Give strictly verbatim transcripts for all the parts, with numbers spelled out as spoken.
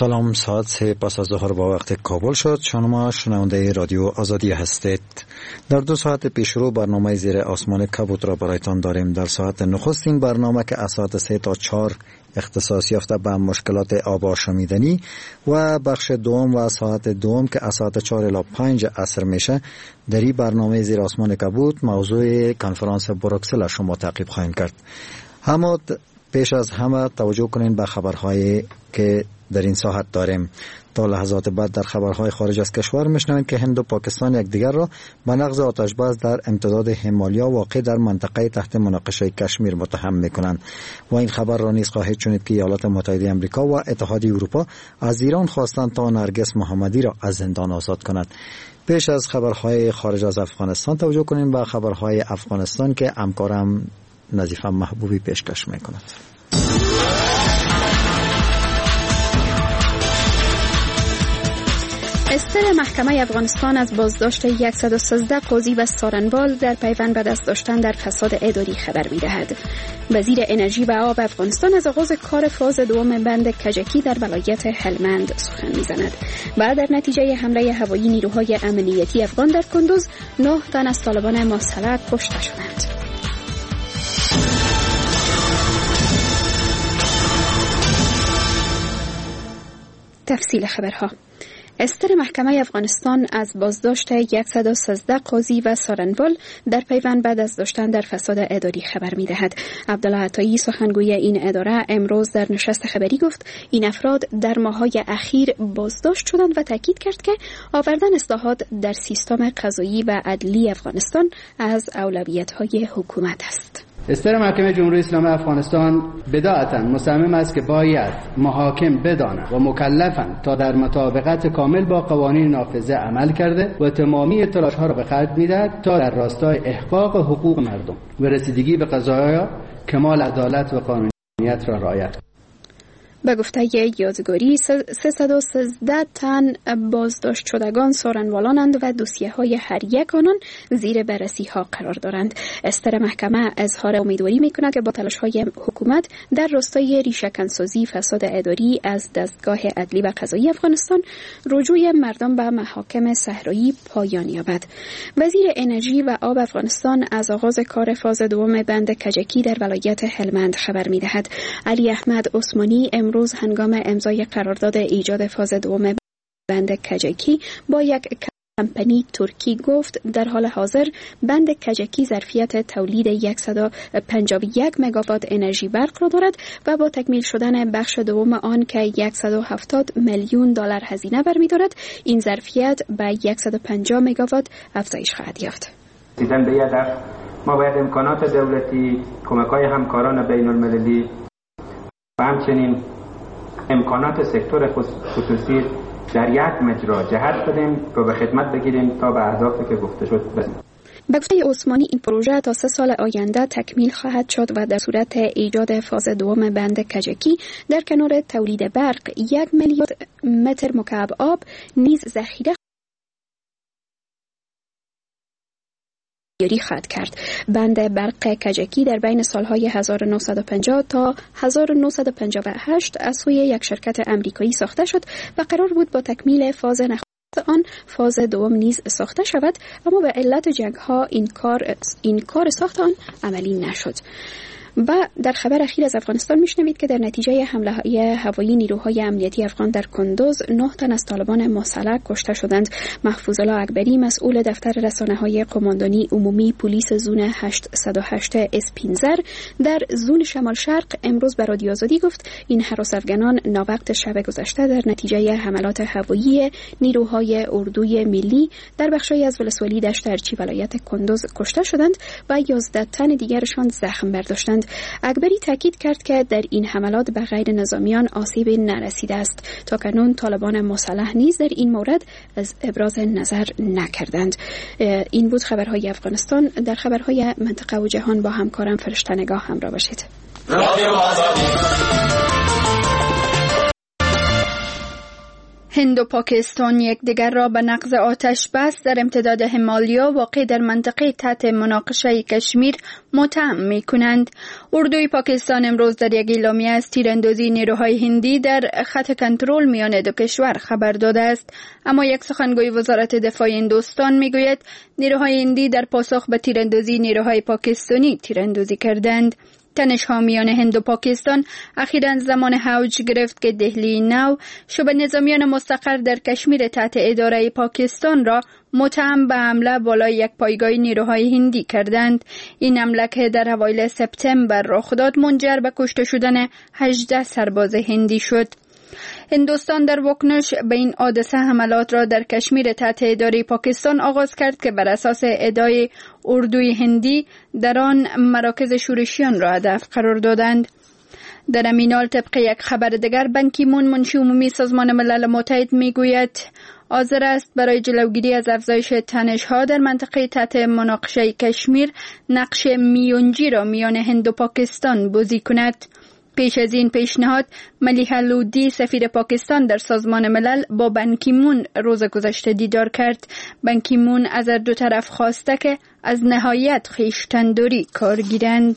سلام، ساعت سه پس از ظهر با وقت کابل شد. شما شنونده رادیو آزادی هستید. در دو ساعت پیشرو برنامه زیر آسمان کبوت را برایتان داریم. در ساعت نخست این برنامه که از ساعت سه تا چهار اختصاص یافته به مشکلات آب آشامیدنی و بخش دوم و ساعت دوم که از ساعت چهار الی پنج عصر میشه، در این برنامه زیر آسمان کبوت موضوع کنفرانس بروکسل شما تعقیب خواهیم کرد. اما پیش از همه توجه کنین به خبرهایی که در این ساعت داریم. تا لحظات بعد در خبرهای خارج از کشور میشنوید که هند و پاکستان یکدیگر را به نقض آتشبس در امتداد همالیا واقع در منطقه تحت مناقشه کشمیر متهم میکنند. و این خبر را نیز خواهید شنید که ایالات متحده آمریکا و اتحادیه اروپا از ایران خواستند تا نرگس محمدی را از زندان آزاد کند. پیش از خبرهای خارج از افغانستان توجه کنیم به خبرهای افغانستان که همکارم نظیفه محبوبی پیشکش میکند. استر محکمه افغانستان از بازداشت صد و سیزده قاضی و سارنوال در پیوند به دست داشتن در فساد اداری خبر می‌دهد. وزیر انرژی و آب افغانستان از آغاز کار فاز دوم بند کجکی در ولایت هلمند سخن می‌زند. و در نتیجه حمله هوایی نیروهای امنیتی افغان در کندوز، نه تن از طالبان مسلح کشته شدند. تفصیل خبرها. استر محکمه افغانستان از بازداشت صد و سیزده قاضی و سارنوال در پیوند بعد از داشتن در فساد اداری خبر می‌دهد. عبدالله عطایی سخنگوی این اداره امروز در نشست خبری گفت این افراد در ماه‌های اخیر بازداشت شدند و تاکید کرد که آوردن اصلاحات در سیستم قضایی و عدلی افغانستان از اولویت‌های حکومت است. استر محکمه جمهوری اسلامی افغانستان بداعتاً مصمم است که باید محاکم بدانند و مکلفند تا در مطابقت کامل با قوانین نافذه عمل کرده و تمامی تلاش‌ها را به خرج می‌دهد تا در راستای احقاق حقوق مردم و رسیدگی به قضایا کمال عدالت و قانونیت را رعایت کند. به گفته یادگاری سیصد و سیزده تن بازداشت شدگان سارنوالانند و دوسیه‌های هر یک آنان زیر بررسی‌ها قرار دارند. استر محکمه اظهار امیدواری می‌کند که با تلاش‌های حکومت در راستای ریشه‌کنسازی فساد اداری از دستگاه عدلی و قضایی افغانستان، رجوع مردم به محاکم صحرایی پایان یابد. وزیر انرژی و آب افغانستان از آغاز کار فاز دوم بند کجکی در ولایت هلمند خبر می‌دهد. علی احمد عثمانی امروز هنگام امضای قرارداد ایجاد فاز دوم بند کجکی با یک کمپانی ترکی گفت در حال حاضر بند کجکی ظرفیت تولید صد و پنجاه و یک مگاوات انرژی برق را دارد و با تکمیل شدن بخش دوم آن که صد و هفتاد میلیون دلار هزینه برمی‌دارد، این ظرفیت به صد و پنجاه مگاوات افزایش خواهد یافت. دیدن به هدف ما باید امکانات دولتی، کمک‌های همکاران بین‌المللی و همچنین امکانات سکتور خصوصی در یک مجرا جهت بدیم و به خدمت بگیریم تا به اهدافی که گفته شد برسیم. به گفته عثمانی این پروژه تا سه سال آینده تکمیل خواهد شد و در صورت ایجاد فاز دوم بند کجکی در کنار تولید برق یک میلیارد متر مکعب آب نیز ذخیره خواهد کرد. بند برق کجکی در بین سالهای هزار و نهصد و پنجاه تا هزار و نهصد و پنجاه و هشت از سوی یک شرکت آمریکایی ساخته شد و قرار بود با تکمیل فاز نخست آن فاز دوم نیز ساخته شود، اما به علت جنگ‌ها این کار این کار ساخت آن عملی نشد. و در خبر اخیر از افغانستان میشنوید که در نتیجه حمله هوایی نیروهای امنیتی افغان در کندوز، نه تن از طالبان مسلح کشته شدند. محفوظ الله اکبری مسئول دفتر رسانه‌های قماندانی عمومی پلیس زون هشتصد و هشت اسپینزر در زون شمال شرق امروز به رادیو آزادی گفت این هراس افغانان ناوقت شب گذشته در نتیجه حملات هوایی نیروهای اردوی ملی در بخشی از ولسوالی دشت ارچی ولایت کندوز کشته شدند و یازده تن دیگرشان زخم برداشتند. اکبری تاکید کرد که در این حملات به غیر نظامیان آسیب نرسیده است. تا کنون طالبان مسلح نیز در این مورد از ابراز نظر نکردند. این بود خبرهای افغانستان. در خبرهای منطقه و جهان با همکارم فرشته نگاه همراه باشید. هند و پاکستان یکدیگر را به نقض آتش بس در امتداد همالیا واقع در منطقه تحت مناقشه کشمیر متهم می کنند. اردوی پاکستان امروز در یک اعلامیه از تیراندازی نیروهای هندی در خط کنترل میان دو کشور خبر داده است، اما یک سخنگوی وزارت دفاع هندوستان می گوید نیروهای هندی در پاسخ به تیراندازی نیروهای پاکستانی تیراندازی کردند. تنش‌ها میان هند و پاکستان اخیراً زمان اوج گرفت که دهلی نو شبه نظامیان مستقر در کشمیر تحت اداره پاکستان را متهم به حمله بالای یک پایگاه نیروهای هندی کردند. این حمله که در اوایل سپتامبر رخ داد منجر به کشته شدن هجده سرباز هندی شد. هندوستان در واکنش به این حادثه حملات را در کشمیر تحت اداره پاکستان آغاز کرد که بر اساس ادعای اردوی هندی در آن مراکز شورشیان را هدف قرار دادند. در همین حال طبق یک خبر دیگر بان کی مون منشی عمومی سازمان ملل متحد میگوید حاضر است برای جلوگیری از افزایش تنش‌ها در منطقه تحت مناقشه کشمیر نقش میانجی را میان هند و پاکستان بازی کند. پیش از این پیشنهاد ملیحه لودی سفیر پاکستان در سازمان ملل با بان کی مون روز گذشته دیدار کرد. بان کی مون از هر دو طرف خواسته که از نهایت خویشتن‌داری کار گیرند.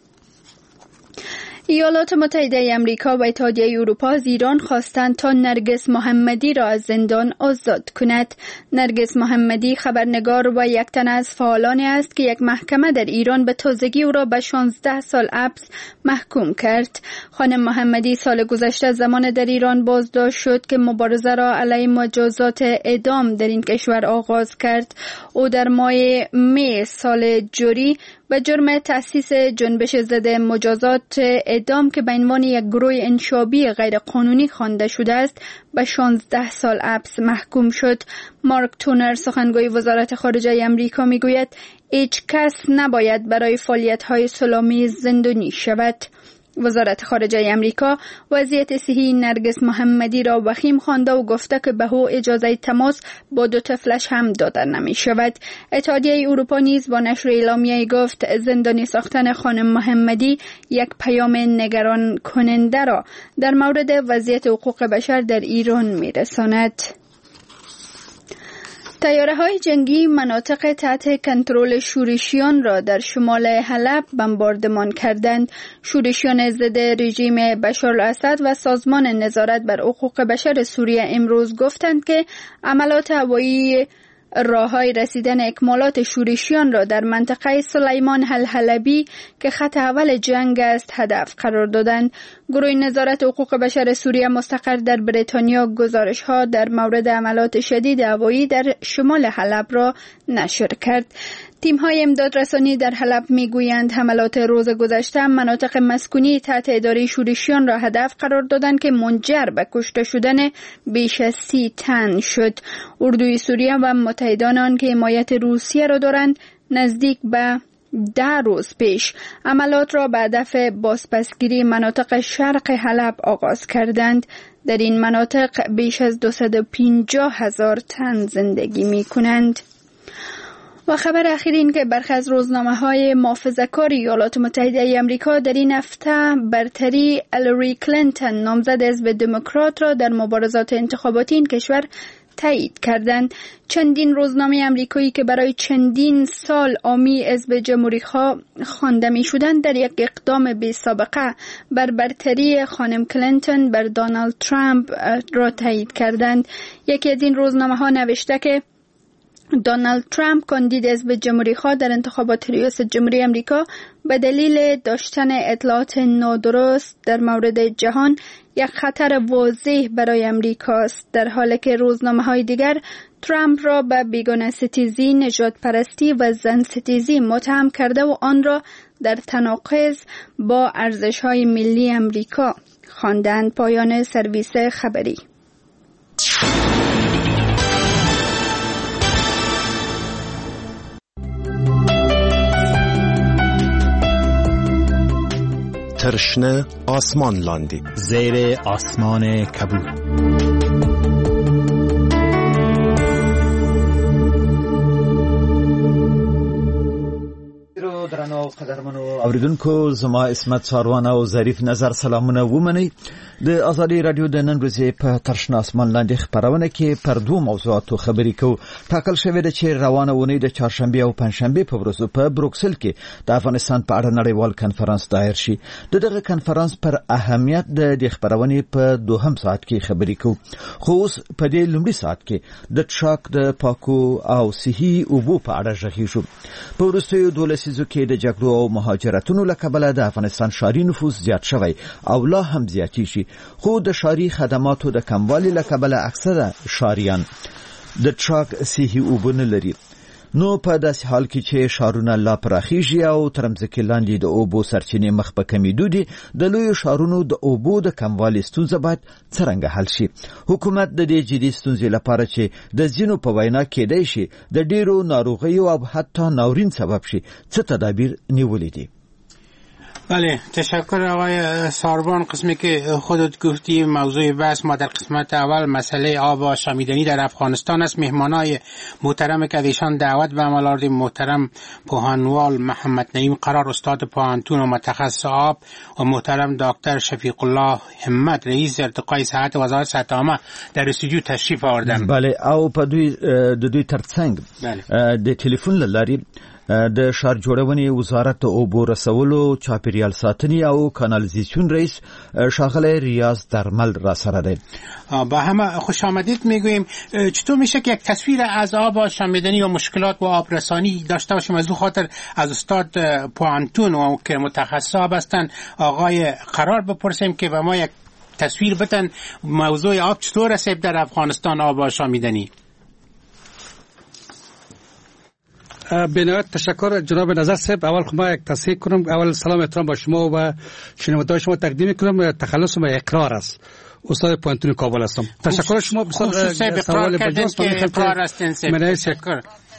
ایالات متحده آمریکا و اتحادیه اروپا از ایران خواستند تا نرگس محمدی را از زندان آزاد کند. نرگس محمدی خبرنگار و یک تن از فعالانی است که یک محکمه در ایران به تازگی او را به شانزده سال حبس محکوم کرد. خانم محمدی سال گذشته زمان در ایران بازداشت شد که مبارزه را علیه مجازات اعدام در این کشور آغاز کرد. او در ماه می سال جاری به جرم تأسیس جنبش ضد مجازات اعدام که به عنوان یک گروه انشابی غیر قانونی خوانده شده است به شانزده سال حبس محکوم شد. مارک تونر سخنگوی وزارت خارجه آمریکا میگوید هیچ کس نباید برای فعالیت‌های صلح‌آمیز زندانی شود. وزارت خارجه آمریکا وضعیت صحی نرگس محمدی را وخیم خوانده و گفته که به او اجازه تماس با دو طفلش هم داده نمی شود. اتحادیه اروپا نیز با نشر اعلامیه گفت زندانی ساختن خانم محمدی یک پیام نگران کننده را در مورد وضعیت حقوق بشر در ایران می رساند. طیاره‌های جنگی مناطق تحت کنترل شورشیان را در شمال حلب بمباردمان کردند. شورشیان ضد رژیم بشار الاسد و سازمان نظارت بر حقوق بشر سوریه امروز گفتند که عملات هوایی راههای رسیدن اکمالات شورشیان را در منطقه سلیمان الحلبی که خط اول جنگ است هدف قرار دادند. گروه نظارت حقوق بشر سوریه مستقر در بریتانیا گزارش‌ها در مورد عملات شدید هوایی در شمال حلب را نشر کرد. تیم‌های امدادرسانی در حلب می‌گویند حملات روز گذشته مناطق مسکونی تحت اداره شورشیان را هدف قرار دادند که منجر به کشته شدن بیش از سی تن شد. اردوی سوریه و متحدان آن که حمایت روسیه را دارند نزدیک به ده روز پیش عملات را به هدف بازپسگیری مناطق شرق حلب آغاز کردند. در این مناطق بیش از دویست و پنجاه هزار تن زندگی می‌کنند. و خبر اخیر این که برخی از روزنامه‌های محافظه‌کار ایالات متحده آمریکا در این هفته برتری هیلاری کلینتون نامزد حزب دموکرات را در مبارزات انتخاباتی این کشور تایید کردند. چندین روزنامه آمریکایی که برای چندین سال حامی حزب جمهوری‌خواه خوانده می‌شدند در یک اقدام بی سابقه بر برتری خانم کلینتون بر دونالد ترامپ را تایید کردند. یکی از این روزنامه‌ها نوشته که دونالد ترامپ کاندید حزب جمهوری‌خواه در انتخابات ریاست جمهوری آمریکا به دلیل داشتن اطلاعات نادرست در مورد جهان یک خطر واضح برای امریکا است، در حالی که روزنامه‌های دیگر ترامپ را به بیگانه ستیزی، نژاد پرستی و زن ستیزی متهم کرده و آن را در تناقض با ارزش‌های ملی امریکا خواندند. پایان سرویس خبری. ترشنه آسمان لاندی زیر آسمان کبود. درنو قدرمنو اوریدونکو، زما اسمت ساروانه او ظریف نظر سلامونه ومني. د ازادي رادیو د نن ورځې په ترشنه اسمان لاندې خبرونه کې پر دوه موضوعاتو خبرې کوو. ټاکل شوې ده چې روانه ونې د چهارشنبه او پنځشنبه په ورځو په بروکسل کې د افغانستان په اړه نړیوال کنفرانس دایر شي. د دغه کنفرانس پر اهمیت د خبرونې په دوهم ساعت کې خبرې کوو. خو اوس په دې لومړي ساعت کې د ټراک د پاکو او صحي اوبو په اړه غږیږو. په وروستیو دوه لسیزو کې د جګړو او مهاجرتونو له کبله د افغانستان ښاري نفوس زیات شوی او لا هم زیاتیږي. خو د ښاري خدماتو د کموالي له کبله اکثره ښاریان د ټراک صحي اوبو نه لري. نو په داسې حال کې چې ښارونه لا پراخیږي او تر مځکې لاندې د اوبو سرچینې مخ په کمیدو دي، د لویو ښارونو د اوبو د کموالي ستونزه باید څرنګه حل شي. حکومت د دې جدي ستونزې لپاره چې د ځینو په وینا کېدای شي د ډیرو ناروغیو او حتی ناورین سبب شي څه تدابیر نیولې دي؟ بله، تشکر آقای ساربان. قسمی که خودت گفتی موضوع بحث ما در قسمت اول مسئله آب آشامیدنی در افغانستان است. مهمانای محترم که ایشان دعوت به عمل آوردیم محترم پوهانوال محمد نعیم قرار استاد پوهنتون و متخصص آب و محترم دکتر شفیق الله همت رئیس ارتقای صحت وزارت صحت عامه در استودیو تشریف آوردن. بله، او په دوی د دوی ترڅنګ د ټلیفون لاري د ښار جوړونې وزارت د اوبو رسولو، چاپیریال ساتنې او کانالیزاسیون رئیس ښاغلی ریاض درمل را سره دی. با همه خوش آمدید میگوییم. چطور میشه که یک تصویر از آب آشامیدنی و مشکلات با آبرسانی داشته باشیم؟ از او خاطر از استاد پوهنتون و که متخصص آب هستند آقای قرار بپرسیم که به ما یک تصویر بدن موضوع آب چطور است در افغانستان، آب آشامیدنی. بنهایت تشکر جناب نظر صاحب. اول خب ما یک تصحیح کنم. اول سلام احترام با شما و شنوندگان شما تقدیم کنم. تخلص ما اقرار است. استاد پوهنتون کابل هستم. تشکر شما. بسیار سوال بجاست که اقرار هستین. تشکر.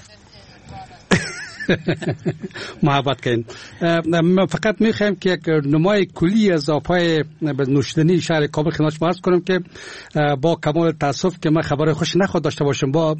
محبت کنید. فقط میخوایم که یک نمای کلی از آبهای نوشیدنی شهر کابل خدمت شما عرض کنم که با کمال تاسف که من خبر خوش نخواد داشته باشم. با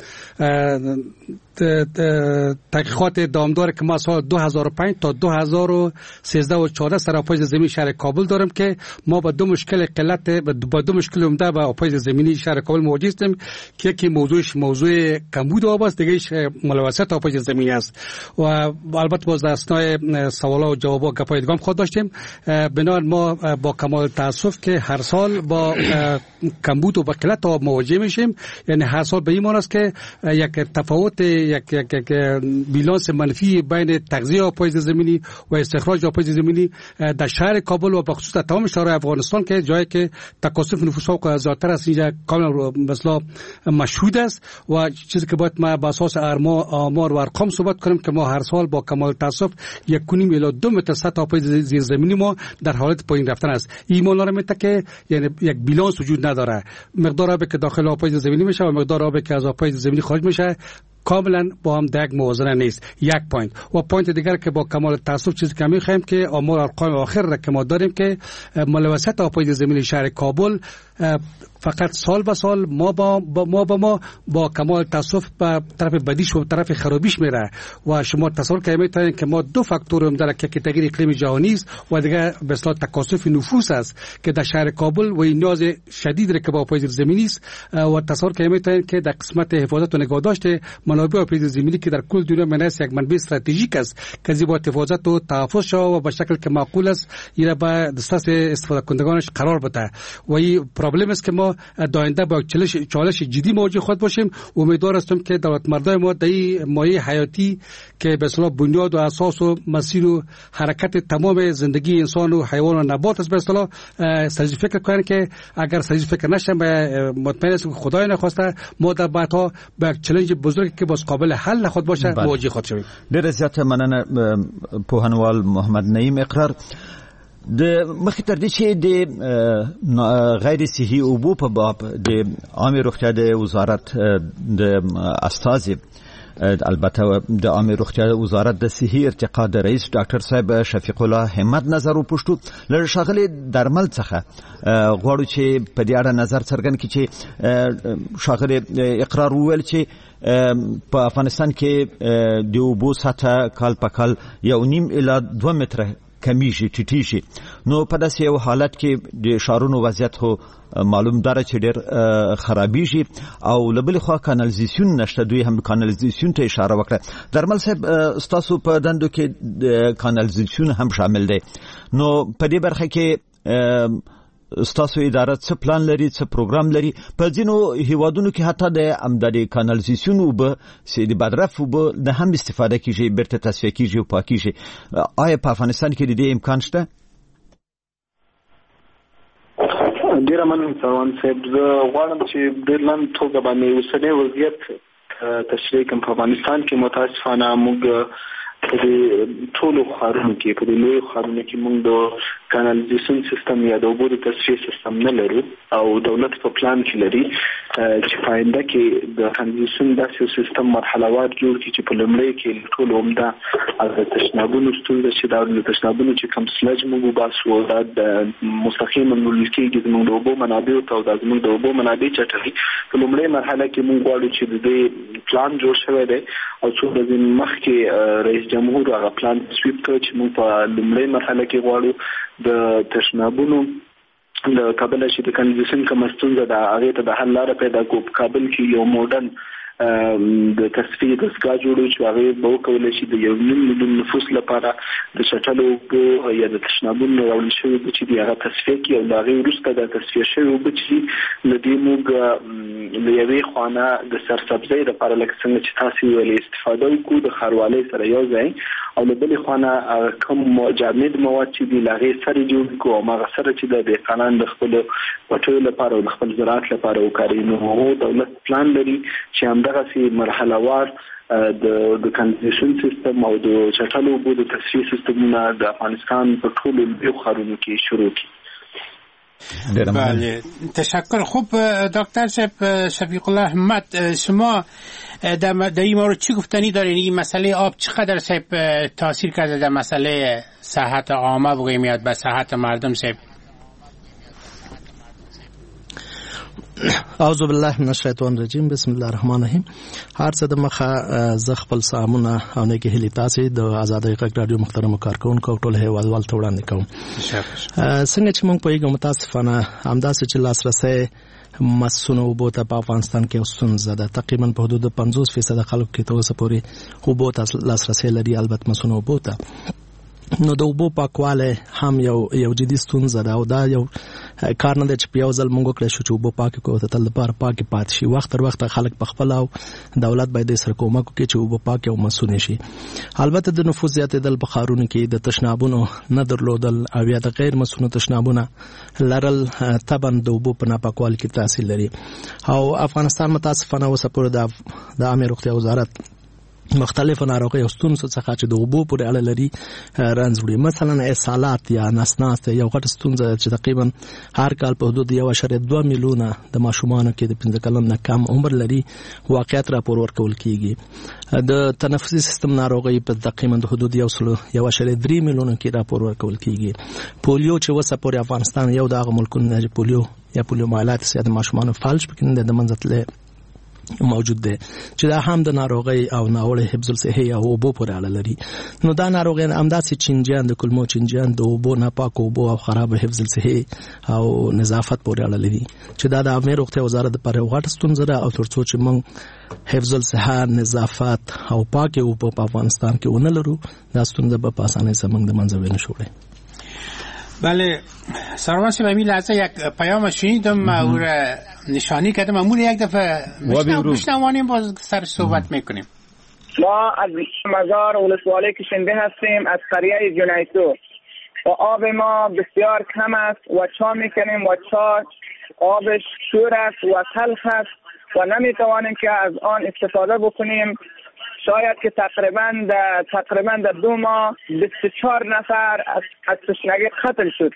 تحقیقات دامدار که ما سال دو هزار و پنج تا دو هزار و سیزده و چهارده سر آبهای زمینی شهر کابل دارم که ما با دو مشکل قلت با دو مشکل عمده با آبهای زمینی شهر کابل مواجه هستیم که یکی موضوعش موضوع کمبود آب است، دیگه‌اش ملوثات آبهای زمینی است. و البته باز در اثنای سوالا و جوابا گپای دیگه هم خود داشتیم. بنابراین ما با کمال تاسف که هر سال با کمبود و قلت آب مواجه میشیم. یعنی هر سال به این معنی است که یک تفاوت یک یک یک بیلانس منفی بین تغذیه آبهای زمینی و استخراج آبهای زمینی در شهر کابل و بخصوص در تمام شهرهای افغانستان که جایی که تکاثر نفوس ها زیادتر است اینجا کاملا مثلا مشهود است. و چیزی که باید ما با اساس آمار و ارقام صحبت کنیم که ما هر سال با کمال تاسف یک کنیم الی دو متر سطح آبهای زیرزمینی ما در حالت پایین رفتن است. این معنی میده که یعنی یک بیلانس وجود نداره. مقدار آبی که داخل آبهای زمینی میشه و مقدار آبی که از آبهای زمینی خارج میشه کاملا با هم یک موازنه نیست. یک پوینت. و پوینت دیگر که با کمال تاسف چیزی که میخوایم که آمار ارقام آخر را که ما داریم که ملوثات آبهای زمینی شهر کابل فقط سال به سال ما با, با ما با ما با کمال تاسف به طرف بدیش و طرف خرابیش میره. و شما تصور کنید میتونید که ما دو فاکتور هم داره که تغییر اقلیم جهانی است و دیگه به اصطلاح تکاثر نفوس است که در شهر کابل و این نیاز شدید که با آبهای زمینی است. و تصور کنید میتونید که در قسمت حفاظت و نگهداشت منابع آبهای زمینی که در کل دنیا مناسب یک منبع استراتژیک است که زیبا حفاظت و تحفظ شود و به شکل که معقول است این را به دسترس استفاده کنندگانش قرار بده. و این پرابلم است که ما در آینده با چالش چالش جدی مواجه خود باشیم. امیدوار هستم که دولت مردان ما در این مایه حیاتی که به اصطلاح بنیاد و اساس و مسیر و حرکت تمام زندگی انسان و حیوان و نبات است به اصطلاح سریع فکر کنن که اگر سریع فکر نشن مطمئن است که خدای نخواسته ما در بعدها با چالش بزرگی که باز قابل حل خود باشه مواجه خود شویم. ډېر زیات مننه پوهنوال محمد نعیم اقرار. د مخکې تر دې چې د غیر صحي اوبو په باب د عامه روغتیا د وزارت د استازي البته د عامه روغتیا وزارت د صحي ارتقا د رئیس ډاکټر صاحب شفیق الله همت نظر وپوښتو. له ښاغلي درمل څخه غواړو چې په دې اړه نظر څرګند کړي چې ښاغلي اقرار وویل چې په افغانستان کې د اوبو سطح کال په کال یو نیم الی دوه متره کمیږي ټیټیږي. نو په داسې یو حالت کې د شارونو وضعیت هو معلوم داره چې ډېر خرابېږي او له بلې خوا کانالیزاسیون نشته. دوی هم کانالیزاسیون ته اشاره وکړه. درمل صاحب ستاسو په دندو کې کانالیزاسیون هم شامل دی. نو په دې برخه کې ستاسو اداره څه پلان لري، څه پروګرام لري؟ په ځینو هیوادونو کې حتی د امدادي کانالیزاسیون اوبه چې د بدرف اوبه نه هم استفاده کیږي، بیرته تصفیه کیږي او پاکیږي. آیا په افغانستان کې د دې امکان شته؟ ډیره مننه سروان صاحب. زه غواړم چې ډېر لنډ توګه باندې اوسنی وضعیت تشریح کړم. په افغانستان کې متاسفانه موږ په ټولو ښارونو کې په لوی ښارونو کې موږ د کانالیزاسیون سیستم یا د اوبو د تصفیې سیستم نه لرو او دولت په پلان کې لري چې په آینده کې د کانالیزاسیون داسې سیستم مرحله وار جوړ کړي چې په لومړي کې ټول عمده د تشنابونو ستونزه چې د تشنابونو چې کوم سلج موږ وباسو دا د مستقیما وړل کېږي زموږ د اوبو منابع او د زموږ د اوبو منابع چټلي. په لومړي مرحله کې موږ غواړو چې د دې پلان جوړ شوی دی او څو ورځې مخکې رئیس جمهور هغه پلان تصویب کړ چې موږ په لومړۍ مرحله کې غواړو د تشنابونو له کابل چې د کانالیزاسیون کومه ستونزه ده هغې ته د حل لاره پیدا کړو. په کابل کې یو موډرن د تصفیې دستګاه جوړو چې هغې به وکولی شي د یو نیم میلیون نفوس لپاره د چټلو اوبو یا د تشنابونو راوړل شوي اوبه چې دي هغه تصفیه کړي او د هغې وروسته د تصفیه شوي اوبه چې دي له دې موږ له یوې خوا د سرسبزۍ دپاره لکه څنګه چې تاسې ویلې استفاده وکړو د ښاروالۍ سره یو ځای او له بلې خوا نه کوم جامد مواد چې دي له هغې سره جوړ کړو او هماغه سره چې د دهقانان د خپلو پټیو لپاره او د خپل زراعت لپاره وکاروي. نو هغو دولت پلان لري چې همدغسې مرحله وار د د کانالیزاسیون سیستم او د چټلو اوبو د تصفیې سیستمونه د افغانستان په ټولو لویو ښارونو کې شروع کړي. بله، تشکر. خوب دکتر شفیق الله احمد، شما در این مورد چی گفتنی دارین؟ این مسئله آب چقدر صاحب تاثیر کرده در مسئله صحت عامه بگویم یا به صحت مردم صاحب؟ اعوذ بالله من الشیطان الرجیم. بسم الله الرحمن الرحیم. هر څه د مخه ز خپل سامونه او نه کې هلی تاسو د آزادۍ غږ رادیو محترم کارکونکو ټول هیوادوال ته وړاندې کوم. څنګه چې موږ په یوه متاسفانه همداسې چې لاسرسي مسونو اوبو ته په افغانستان کې ستونزه ده. تقریبا په حدود پنځوس فیصد خلکو کې تر اوسه پورې اوبو ته لاسرسي لري. البته مسونو اوبو ته نو د اوبو پاکواله هم یو یو جدي ستونزه ده او دا یو کار نه دی چې په یو ځل موږ وکړو چې اوبه پاکې کړو ته تل لپاره پاکې پاتې شي. وخت تر وخته خلک په خپل او دولت باید سره کومک وکړي چې اوبه پاکې او مسونې شي. البته د نفوس زیاتېدل په ښارونو کې د تشنابونو نه درلودل او یا د غیر مسونو تشنابونه لرل طبعا د اوبو په ناپاکوالي کې تاثیر لري. او افغانستان متاسفانه اوسه پورې د د عامه روغتیا وزارت مختلف ناروغي او ستونزو څخه چې د اوبو پورې اړه لري رنځ وړي. مثلا اسهالات یا نسناس یو غټ ستونزه چې تقریبا هر کال په حدود یو اشاریه دوه میلیونه د ماشومانو کې د پنځه کلن نه کم عمر لري واقعیت راپور ورکول کیږي. د تنفسي سیستم ناروغي په تقریبا د حدود یو سلو یو اشاریه درې میلیونه کې راپور ورکول کیږي. پولیو چې وسه پورې افغانستان یو د هغه ملکونو نه پولیو یا پولیو مالات سیاده ماشومانو فالج پکې د منځتله موجود ده چې دا هم د ناروغي او ناوړه حفظ الصحه او اوبو پورې اړه لري. نو دا ناروغي همداسې چینجیان د کلمو چینجیان د اوبو ناپاک اوبو او خراب حفظ الصحه او نظافت پورې اړه لري چې دا د عامه روغتیا وزارت لپاره غټ ستونزه ده. او ترڅو چې موږ حفظ الصحه نظافت او پاک اوبو په افغانستان کې ونه لرو دا ستونزه به په اسانۍ سره موږ د منځه ونه شوړي. بله سروان صاحب، این لحظه یک پیام شنیدم او را نشانی کردم. امور یک دفعه بشنوانیم باز سر صحبت میکنیم. ما از مزار ولسوالی کشنده هستیم از قریه جنیسو و آب ما بسیار کم است و چا میکنیم و چا آبش شور است و تلخ است و نمیتوانیم که از آن استفاده بکنیم. شاید که تقریبا در تقریبا در دو ماه بیست و چهار نفر از از تشنگی قتل شد.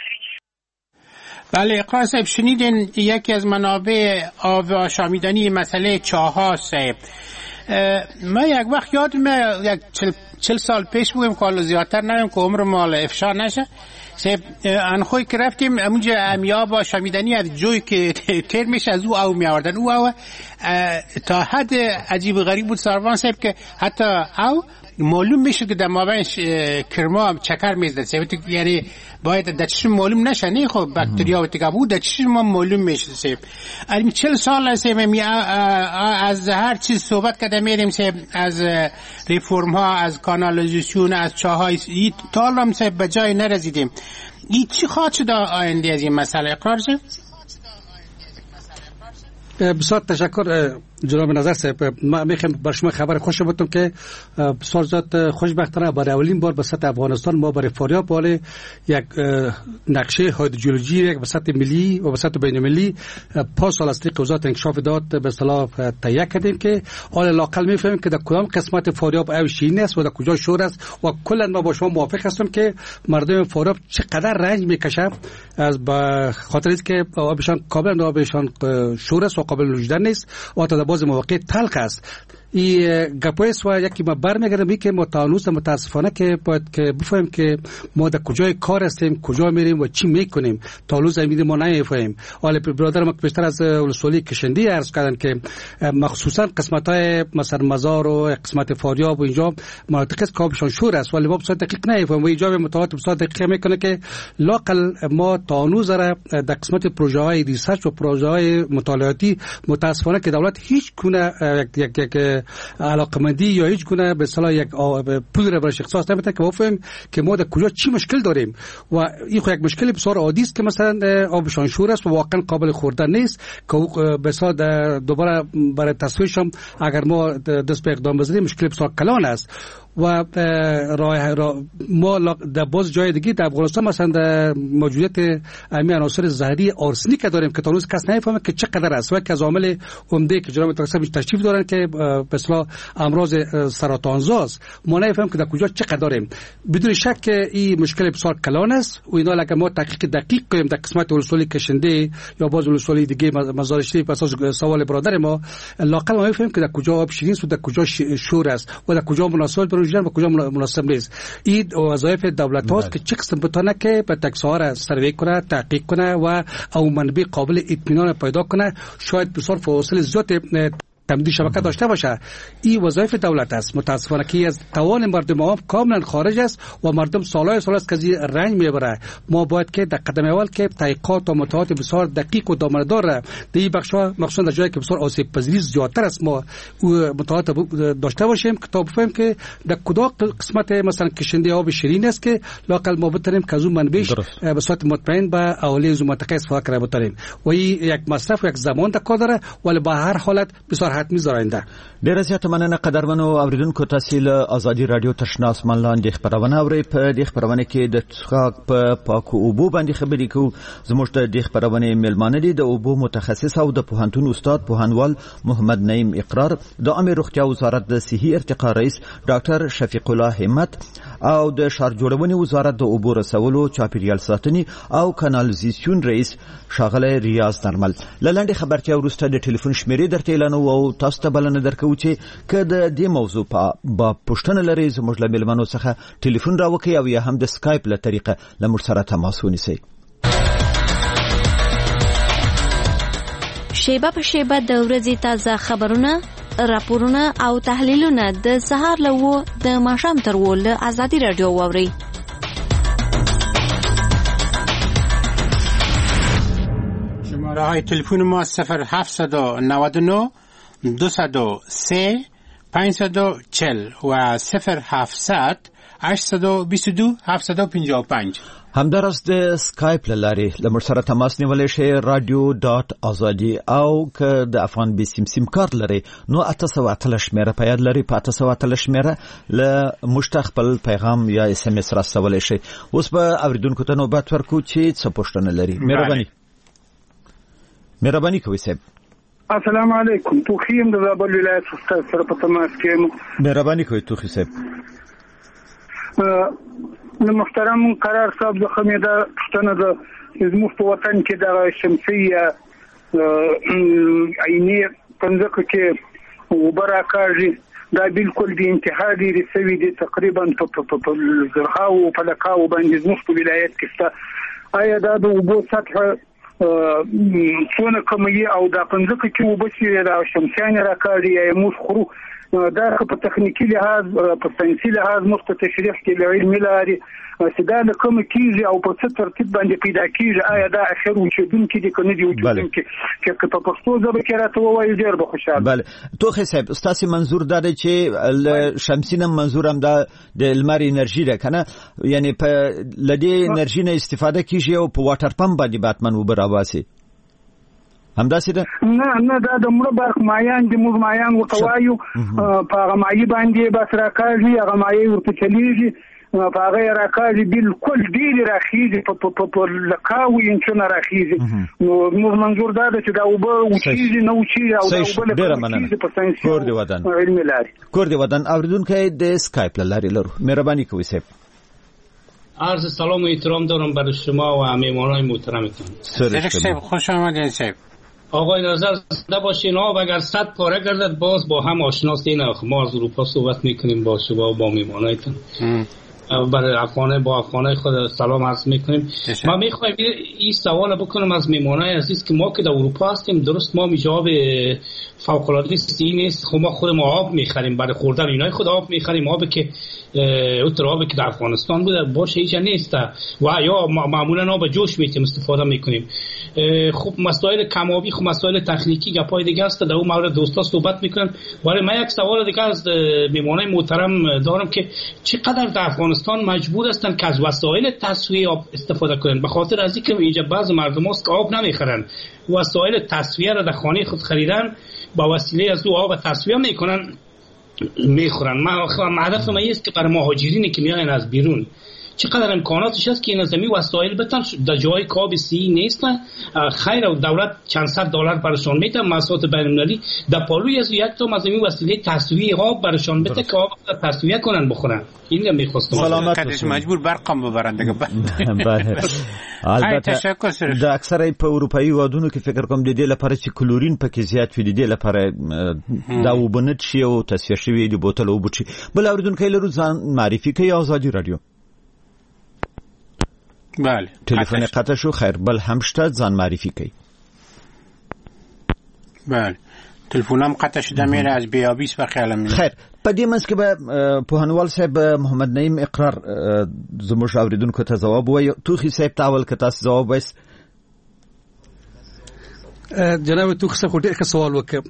بله اقرار صاحب، شنیدین یکی از منابع آب آشامیدنی مسئله چاها صاحب. ما یک وقت یادم یک چهل سال پیش بودیم که حالا زیادتر نمیم که عمر مال افشا نشه. سیب انخوی که رفتیم امونجا امیاب و شامیدنی از جوی که تیر میشه از او او میاوردن او او تا حد عجیب و غریب بود ساروان سیب که حتی او معلوم میشه که در مابین کرما چکر میزد سیب یعنی باید در چشم معلوم نشه نه خب باکتریا و تگا بود در چشم ما معلوم میشه سیب. الان چهل سال سیب می از هر چیز صحبت کرده میریم سیب از ریفرم ها از کانالیزاسیون از چاهای تا الان سیب به جای نرسیدیم. این چی خواهد شد آینده از این مسئله اقرار شد؟ بسیار تشکر جناب نظر صاحب. ما میخوام بر شما خبر خوش بدم که بسیار زیاد خوشبختانه برای اولین بار به سطح افغانستان ما برای فاریاب بالا یک نقشه هیدرولوژی یک به سطح ملی و به سطح بین المللی پاس سال است که وزارت انکشاف داد به اصطلاح تهیه کردیم که حالا لاقل میفهمیم که در کدام قسمت فاریاب او شیرین است و در کجا شور است و کلا ما با شما موافق هستم که مردم فاریاب چقدر رنج میکشن از به خاطر اینکه آبشان کاملا آبشان شور است و قابل وجدان نیست و تا باز مواقع تلخ است. ای گپایس و یکی ما برمیگردم که ما تانوس متاسفانه که باید که بفهمیم که ما در کجای کار هستیم کجا میریم و چی میکنیم تانوس زمین ما نمیفهمیم. حالا برادر ما بیشتر از ولسوالی کشندی عرض کردن که مخصوصا قسمت های مثلا مزار و قسمت فاریاب و اینجا مناطق است که آبشان شور است ولی ما بسیار دقیق نمیفهمیم و اینجا به مطالعات بسیار دقیق میکنه که لاقل ما تانوس را در قسمت پروژه های ریسرچ و پروژه های مطالعاتی متاسفانه که دولت هیچ گونه یک یک علاقمندی یا هیچ گونه به اصطلاح یک پول را برای اختصاص نمیده که بفهمیم که ما در کجا چی مشکل داریم و این خو یک مشکل بسیار عادی است که مثلا آبشان شور است و واقعا قابل خوردن نیست که به اصطلاح دوباره برای تصفیهش هم اگر ما دست به اقدام بزنیم مشکل بسیار کلان است. و راه را ما در باز جای دیگه در افغانستان مثلا در موجودیت امی عناصر زهری آرسنیک داریم که تانوس کس نمیفهمه که چقدر است و که از عامل عمده که جناب دکتر تشریف دارن که به اصطلاح امراض سرطانزاست ما نمیفهمیم که در کجا چقدر داریم. بدون شک این مشکل بسیار کلان است و اینا اگر ما تحقیق دقیق کنیم در قسمت ولسوالی کشنده یا باز ولسوالی دیگه مزار شریف اساس سوال برادر ما لاقل ما میفهمیم که در کجا آب شیرین است و در کجا شور است و در کجا مناسب و کجا مناسب نیست. این وظایف دولت هاست که چه قسم بتونه که به تکسار سروی کنه تحقیق کنه و او منبع قابل اطمینان پیدا کنه شاید بسیار فاصله زیاد تمدید شبکه داشته باشه. این وظایف دولت است. متاسفانه که از توان مردم عام کاملا خارج است و مردم سالهای سال است که از رنج میبره. ما باید که در قدم اول که تحقیقات و مطالعات بسیار دقیق و دامنه‌دار در این بخش‌ها مخصوصا در جایی که بسیار آسیب پذیری زیادتر است ما مطالعات داشته باشیم که تا بفهمیم که در کدام قسمت مثلا کشنده آب شیرین است که لاقل ما بتونیم که از اون منبعش به صورت مطمئن به اهالی از منطقه استفاده کنیم بتونیم و این یک مصرف و یک زمان در کار داره ولی به هر حالت بسیار حتمی زراینده. ډیره زیاته مننه قدرمنو اوریدونکو تاسو له ازادي رادیو تشنا اسمان لاندې خبرونه اورئ. په دې خبرونه کې د څښاک په پاکو اوبو باندې خبرې کوو. زموږ د دې خبرونه میلمانه دي د اوبو متخصص او د پوهنتون استاد پوهنوال محمد نعیم اقرار، د عامه روغتیا وزارت د صحي ارتقا رئیس ډاکټر شفیق الله همت او د ښار جوړونې وزارت د اوبو رسولو چاپیریال ساتنې او کانالیزاسیون رئیس ښاغلی ریاض نرمل. له لنډې خبرتیا وروسته د ټلیفون شمیرې درته اعلانوو او تاسو ته بلنه درکوو چې که د دې موضوع په پوښتنه لرئ زموږ له میلمنو څخه ټلیفون راوکئ او یا هم د سکایپ له طریقه له موږ سره تماس ونیسئ. شیبه په شیبه د ورځې تازه خبرونه، راپورونه او تحلیلونه د سهار له اوو د ماښام تر اوو له ازادي راډیو واورئ. شماره های تلفن ما صفر هفتصد و نود و نه دویست و سه پانصد و چهل و صفر هفتصد هشتصد و بیست و دو هفتصد و پنجاه و پنج. همدارس د سکایپ لارې له موږ سره تماس نیولی شئ رادیو ډاټ ازادي او که د افغان بي سیم سیم کارت لرئ نو اته سوه اتلس شمېره په یاد لرئ. په اته سوه اتلس شمېره له موږ ته خپل پیغام یا اس ام اس راستولی شئ. اوس به اورېدونکو ته نوبت ورکړو چې څه پوښتنه لري. مهرباني مهرباني کوئ صاحب. السلام علیکم. توخی یم د زابل ولایت استاد سره په تماس کې یم. مهرباني کوئ توخی صاحب. د محترم قرار صاحب د خمیده پښتنه د زموږ په وطن کې د شمسیه عیني پنځکه کې اوبه راکاږي دا بالکل د انتها ډېرې سوي دي تقریبا په زرهاو فلکاو باندې زموږ په ولایت کې شته. آیا دا د اوبو سطحه څونه کموي او دا په ځمکه کې اوبه چې د شمسیانې راکاږي یا موږ خورو دا په تخنیکي لحاظ په ساینسي لحاظ موږ ته تشریح کې له علمي لارې چې دا له کومه کېږي او په څه ترتیب باندې پیدا کېږي. آیا دا اخر وجودونکي دي که نه دي وجودونکي؟ که په پښتو ژبه کې راته ووایي ډېر به خوشحاله. بله توخی صاحب ستاسې منظور دا دی چې له شمسي نه منظور هم دا د لمر انرژي ده که نه؟ یعنې په له دې انرژي نه استفاده کېږي او په واټر پمپ باندې به حتما اوبه راباسي همداسې ده؟ نه نه دا د مړه برق مایان دي، موږ مایان ورته وایو. په هغه مایي باندې بس راکاږي، هغه مایي ورته چلیږي، په هغه یې راکاږي، بالکل ډېرې راخیږي، په لکاو انچونه راخیږي. نو موږ منظور دا ده چې دا اوبه وچېږي نه وچېږي او دا اوبه لکه وچېږي په ساینسي او علمي لارې. کور د وطن اورېدونکی د سکایپ له لارې لرو. مهرباني کوئ صاحب. عرض سلام و احترام دارم برای شما و مهمانان محترمتان. خوش آمدید صاحب. آقای نظر زنده باشین. آب اگر صد پاره گردد باز با هم آشناست. این ما از اروپا صحبت میکنیم با شما و با مهمانایتان. برای افغانه با افغانه خود سلام عرض میکنیم. ما میخوایم این سوال بکنم از مهمانای عزیز که ما که در اروپا هستیم، درست ما میجاب فوق العاده سی نیست، خب ما خود ما آب میخریم برای خوردن، اینای خود آب میخریم، آب که اوتر آب که در افغانستان بوده باشه هیچ نیست و یا معمولا آب جوش میتیم استفاده میکنیم. خب مسائل کمابی، خب مسائل تکنیکی گپای دیگه است، در اون مورد دوستا صحبت میکنن. ولی من یک سوال دیگه از مهمانای محترم دارم که چقدر در افغانستان مجبور هستن که از وسایل تصفیه آب استفاده کنن، به خاطر از اینکه اینجا بعض مردم هست که آب نمیخرن، وسایل تصفیه را در خانه خود خریدن، با وسیله از او آب تصفیه میکنن میخورن. ما هدف من است که برای مهاجرینی که میاین از بیرون چقدر امکاناتش هست که این از این وسایل بتن در جای که آب سی نیست، خیر و دولت چند صد دلار برشان میده، مساحت بین المللی در پالوی از یک تا از این وسیله تصفیه آب برشان بده که آب تصفیه کنن بخورن. این رو میخواستم. سلامت مجبور برقم ببرن دیگه. بله. البته د اکثره په اروپאי وادونو کې فکر کوم د دې لپاره چې کلورین پکې زیات وي، د دې لپاره دا وبنت شي او تصفیه شوی د بوتل او بوچي. بل اوریدونکو لرو ځان معرفي کوي آزادی رادیو. بله. تلفن قطع شو. خیر بل هم شته ځان معرفي کوي. بله. تلفنم قطع شده میره از بیابیس و خیالم. خیر په دې منځ کې به پوهنوال صاحب محمد نعیم اقرار زموږ اوریدونکو ته ځواب وایي. توخی صاحب ته اول که تاسو ځواب وایست. جناب توخی صاحب ډېر ښه سوال وکړ.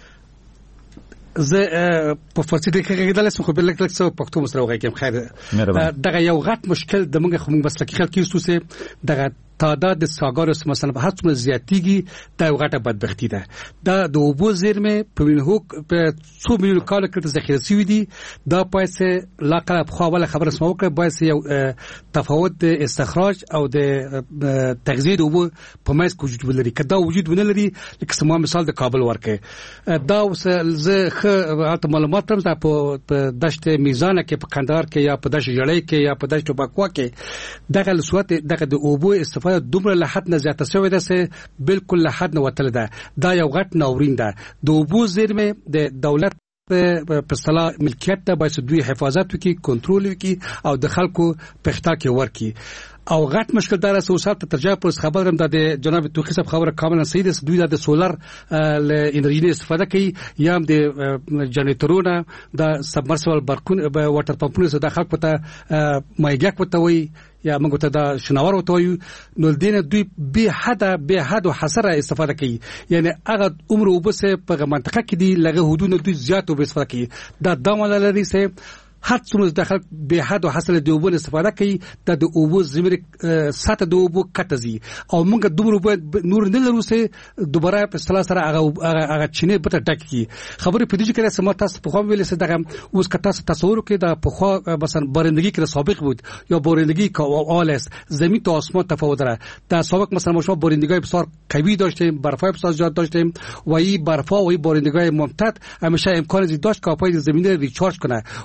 زه په فارسي کې کېدل سم خو بل لک لک څه پښتو مسره وغږیم. خیر دغه یو غټ مشکل د موږ خو موږ مسلکي خلک یو څه دغه تعداد د ساګارو مثلا په هر څومره زیاتیږي دا یو غټه بدبختی ده. دا د اوبو زیرمې په وینهو په څو میلیون کال کې ذخیره شوي دي. دا باید لاقل خو اوله خبره سمو کړه، باید یو تفاوت د استخراج او د تغذیه د اوبو په منځ کې وجود ولري. که دا وجود ونه لري لکه سما مثال د کابل ورکه دا اوس زه خه معلومات هم دا په دشت میزان کې په کندهار کې یا په دشت جړۍ کې یا په دشت ټوباکوا کې دغه صورت دغه د اوبو استفاده دومره له حد نه زیاته شوې ده چې بالکل له حد نه وتل ده. دا یو غټ ناورین ده. د اوبو زیرمې د دولت په اصطلاح ملکیت ته باید دوی حفاظت وکړي، کنټرول وکړي او د خلکو په اختیار کې ورکړي. او غټ مشکل دار است وسات ترجمه پر خبر هم د جناب توخی صاحب خبره کاملا صحیح ده. دوی د سولر انرژي استفاده کوي یا هم د جنریټرونو د سبمرسیبل برکون واټر پمپونو څخه د خلکو ته مایګک وته وي یا موږ ته دا شناور وته وي. نو دینه دوی به حد به حد حصر استفاده کوي، یعنی هغه عمر وبسه په منطقه کې دی لغه حدود دوی زیات وب استفاده کوي. دا دمه لري سه هر څومره داخل به حد او حاصل د اوبو استفاده کوي د د اوبو زمره ساته د اوبو کټزي او موږ دومره نور نه لرو سه دوباره په اصطلاح سره هغه هغه چینه به ټک کی خبره په دې کې سم تاسو په خو ویل سه دغه اوس که تاسو تصور کې د په خو مثلا بارندگی کې سابق بود یا بارندگی که آلس زمین تا آسمان تفاوت داره. در سابق مثلا ما بارندگی بسیار قوی داشتیم، برفای بسیار زیاد داشتیم و این برفا و این بارندگی ممتد همیشه امکان زیاد داشت که پای زمین ریچارج کنه. ولی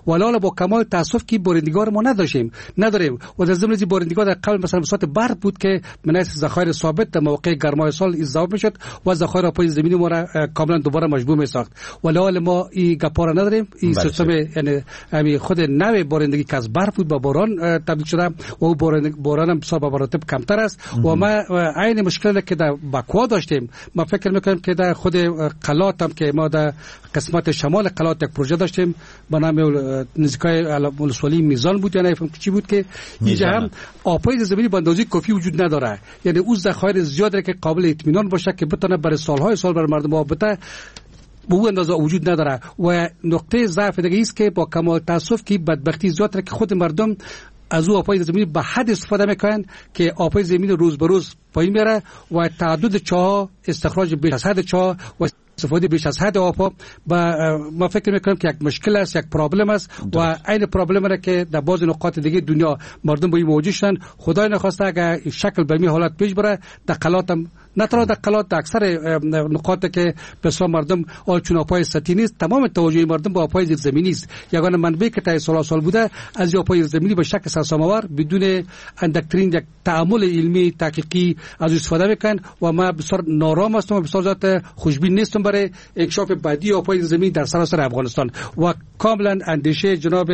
با کمال تاسف که بارندگار ما نداشتیم نداریم و در ضمن این بارندگار در قبل مثلا بساط برف بود که من ذخایر ثابت در موقع گرمای سال اضافه میشد و ذخایر آبی زمینی ما را کاملا دوباره مجبور میساخت ولی حال ما این گپارا نداریم. این سیستم یعنی همین خود نوع بارندگی که از برف بود با باران تبدیل شده و باران هم بسیار به مراتب کمتر است و ما عین مشکلی که در بکوا داشتیم ما فکر میکنم که در خود قلات هم که ما در قسمت شمال قلات یک پروژه داشتیم به نام نزدیکای ولسوالی میزان بود یا نه چی بود که اینجا هم آبهای زمینی به اندازه کافی وجود نداره، یعنی اون ذخایر زیاده که قابل اطمینان باشه که بتونه برای سالهای سال برای مردم آب بده به اون اندازه وجود نداره. و نقطه ضعف دیگه است که با کمال تاسف که بدبختی زیاده که خود مردم از او آبهای زمینی به حد استفاده میکنن که آبهای زمینی روز به روز پایین میره و تعدد چاه استخراج بیش از حد چاه و استفاده بیش از حد آب با ما فکر میکنم که یک مشکل است، یک پرابلم است و این پرابلم را که در بعض نقاط دیگه دنیا مردم با این مواجه شدن. خدای نخواسته اگر شکل به این حالت پیش بره در قلات هم نه تنها در قلات، در اکثر نقاط که بسیار مردم آلچون آبهای سطحی نیست، تمام توجه مردم با آبهای زیرزمینی است. یگانه منبعی که تا سال سال بوده از آبهای زیرزمینی به شکل سرسام‌آور بدون اندکترین یک تعامل علمی تحقیقی از استفاده میکنن و ما بسیار نارام هستم و بسیار ذات خوشبین نیستم برای انکشاف بعدی آبهای زمینی در سراسر افغانستان و کاملا اندیشه جناب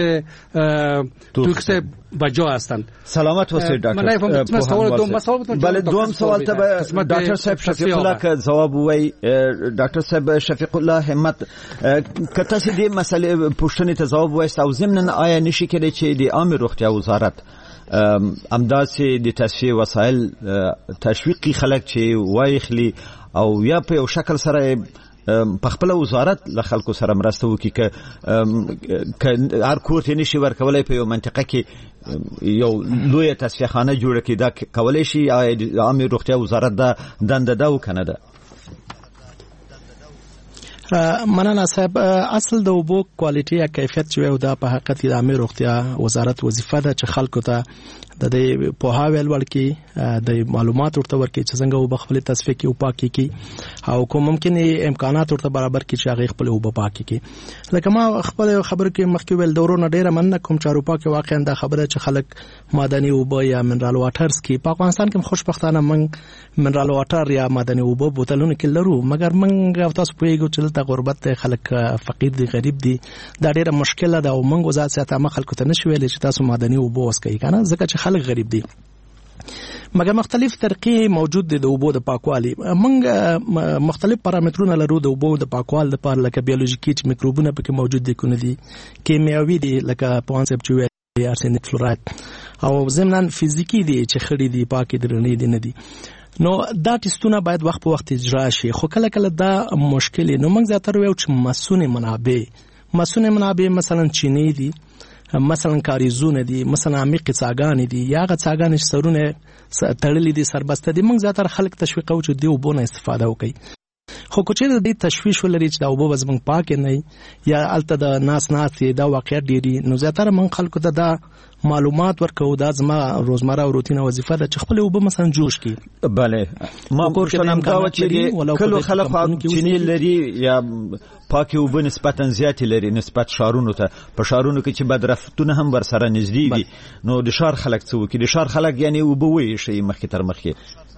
دوکس بجا هستند. سلامت باشید دکتر. سوال دوم سوال بله دوم سوال ته دکتر صاحب شفیق الله که جواب وای دکتر صاحب شفیق الله همت که تاسو دې مسلې پوښتنې ته جواب وایست او ضمن آیا نشي کېدای چې د عامه روغتیا وزارت امداسې د تصفیه وسایل تشویقي خلک چې وایخلي او یا په یو شکل سره په خپل وزارت له خلکو سره مرسته وکړي که هر کور ته نشي ورکولای په یو منطقه کې یو لوی تصفیه خانه جوړه کړي دا کولای شي د عامه روغتیا وزارت دا دنده ده او کنه ده؟ مننه صاحب. اصل د اوبو کوالټي یا کیفیت چې وي دا په حقیقت د عامه روغتیا وزارت وظیفه ده چې خلکو ته د دې پوهاوی ورکړي، د معلومات ورته ورکړي چې څنګه اوبه خپل تصفیه کې او پاکي کې او کوم ممکن امکانات ورته برابر کړي چې هغه خپل اوبه پاکي کې. لکه ما خپل خبر کې مخکې ویل دورونه ډیره مننه کوم چې اروپا کې واقعا دا خبره چې خلک معدني اوبه یا منرال واټرز کې په افغانستان کې خوشبختانه من منرال واټر یا معدني اوبه بوتلونه کې لرو، مګر من تاسو پوهیږئ چې د غربت خلک فقیر دي غریب دي دا ډیره مشکله ده او موږ وزارت سیاست خلکو ته نشو ویل چې تاسو معدني اوبه وسکئ کنه ځکه چې خلک غریب دي. مګر مختلف طریقې موجود دي د اوبو د پاکوالي. موږ مختلف پارامترونه لرو د اوبو د پاکوالي لپاره، لکه بیولوژیکي میکروبونه پکې موجود دي کنه دي، کیمیاوي دي لکه پوانسپ چې ویل ارسنیک فلوراید، او ضمن فزیکی دي چې خړې دي پاکې درنې دي نه دي. نو دا ټیسټونه باید وخت په وخت اجرا شي، خو کله کله دا مشکل نو موږ زیاتره وایو چې مسونه منابع مسونه منابع مثلا چینی دي، مثلا کاریزونه دي، مثلا عمیق څاګانې دي یا غ څاګانې سرونه تړلې دي سربسته دي. موږ زیاتره خلک تشویقو چې دی وبونه استفاده وکړي. خو کوچې د تشویش ولري چې دا وبو زمونږ پاک نه یا الته د ناس ناس دا واقعیت ډیری، نو زیاتره موږ خلکو ته دا معلومات ورکو دا زما روزمره او روتینه وظیفه ده چې خپل وبو مثلا جوش کی. بله ما پوښتنه کوم چې کله خلک پاک چینی لري یا پاکي وبو نسبتا زیات لري نسبت شارونو ته، په شارونو کې چې بدرفتونه هم ور سره نږدې دي، نو د شار خلک څه وکړي؟ د شار خلک یعنی وبو وي شي مخکې تر مخکې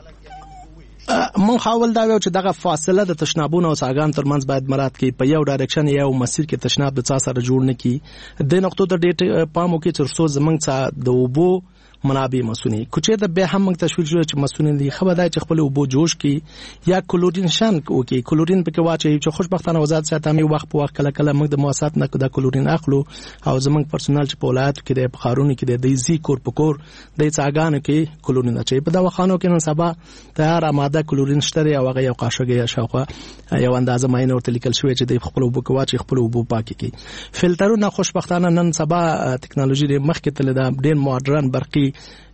مون حاول دا ویو چې دغه فاصله د تشنابونو او څاګان ترمنځ باید مراعات کړي، په یو ډایرکشن یا یو مسیر کې تشناب د څا سره جوړ نه کی. د نقطو ته ډیټ پام وکړي چې څو زمنګ څا د اوبو منابع مسونی کوچې د به هم تشویق جوړ چې مسونی دي خبردار چې خپل اوبو جوش کی یا کلورین شان وکي، کلورین پکې واچي چې خوشبختانه وزارت ساتي مې وخت په وخت کله کله موږ د مؤسسات نه د کلورین اخلو او زمنګ پرسونل چې په ولایت کې د بخارونو کې د دیزي کور پکور د څاګانو کې کلورین اچي په دواخانو کې نن سبا تیار آماده کلورین شته او هغه یو قاشق یا شاوخه یو اندازه ماینه ورته لیکل شوی چې د خپل اوبو کې واچي خپل اوبو پاکي کی. فلټرونه خوشبختانه نن سبا ټکنالوژي د مخ کې تل د ډیر ماډرن برقي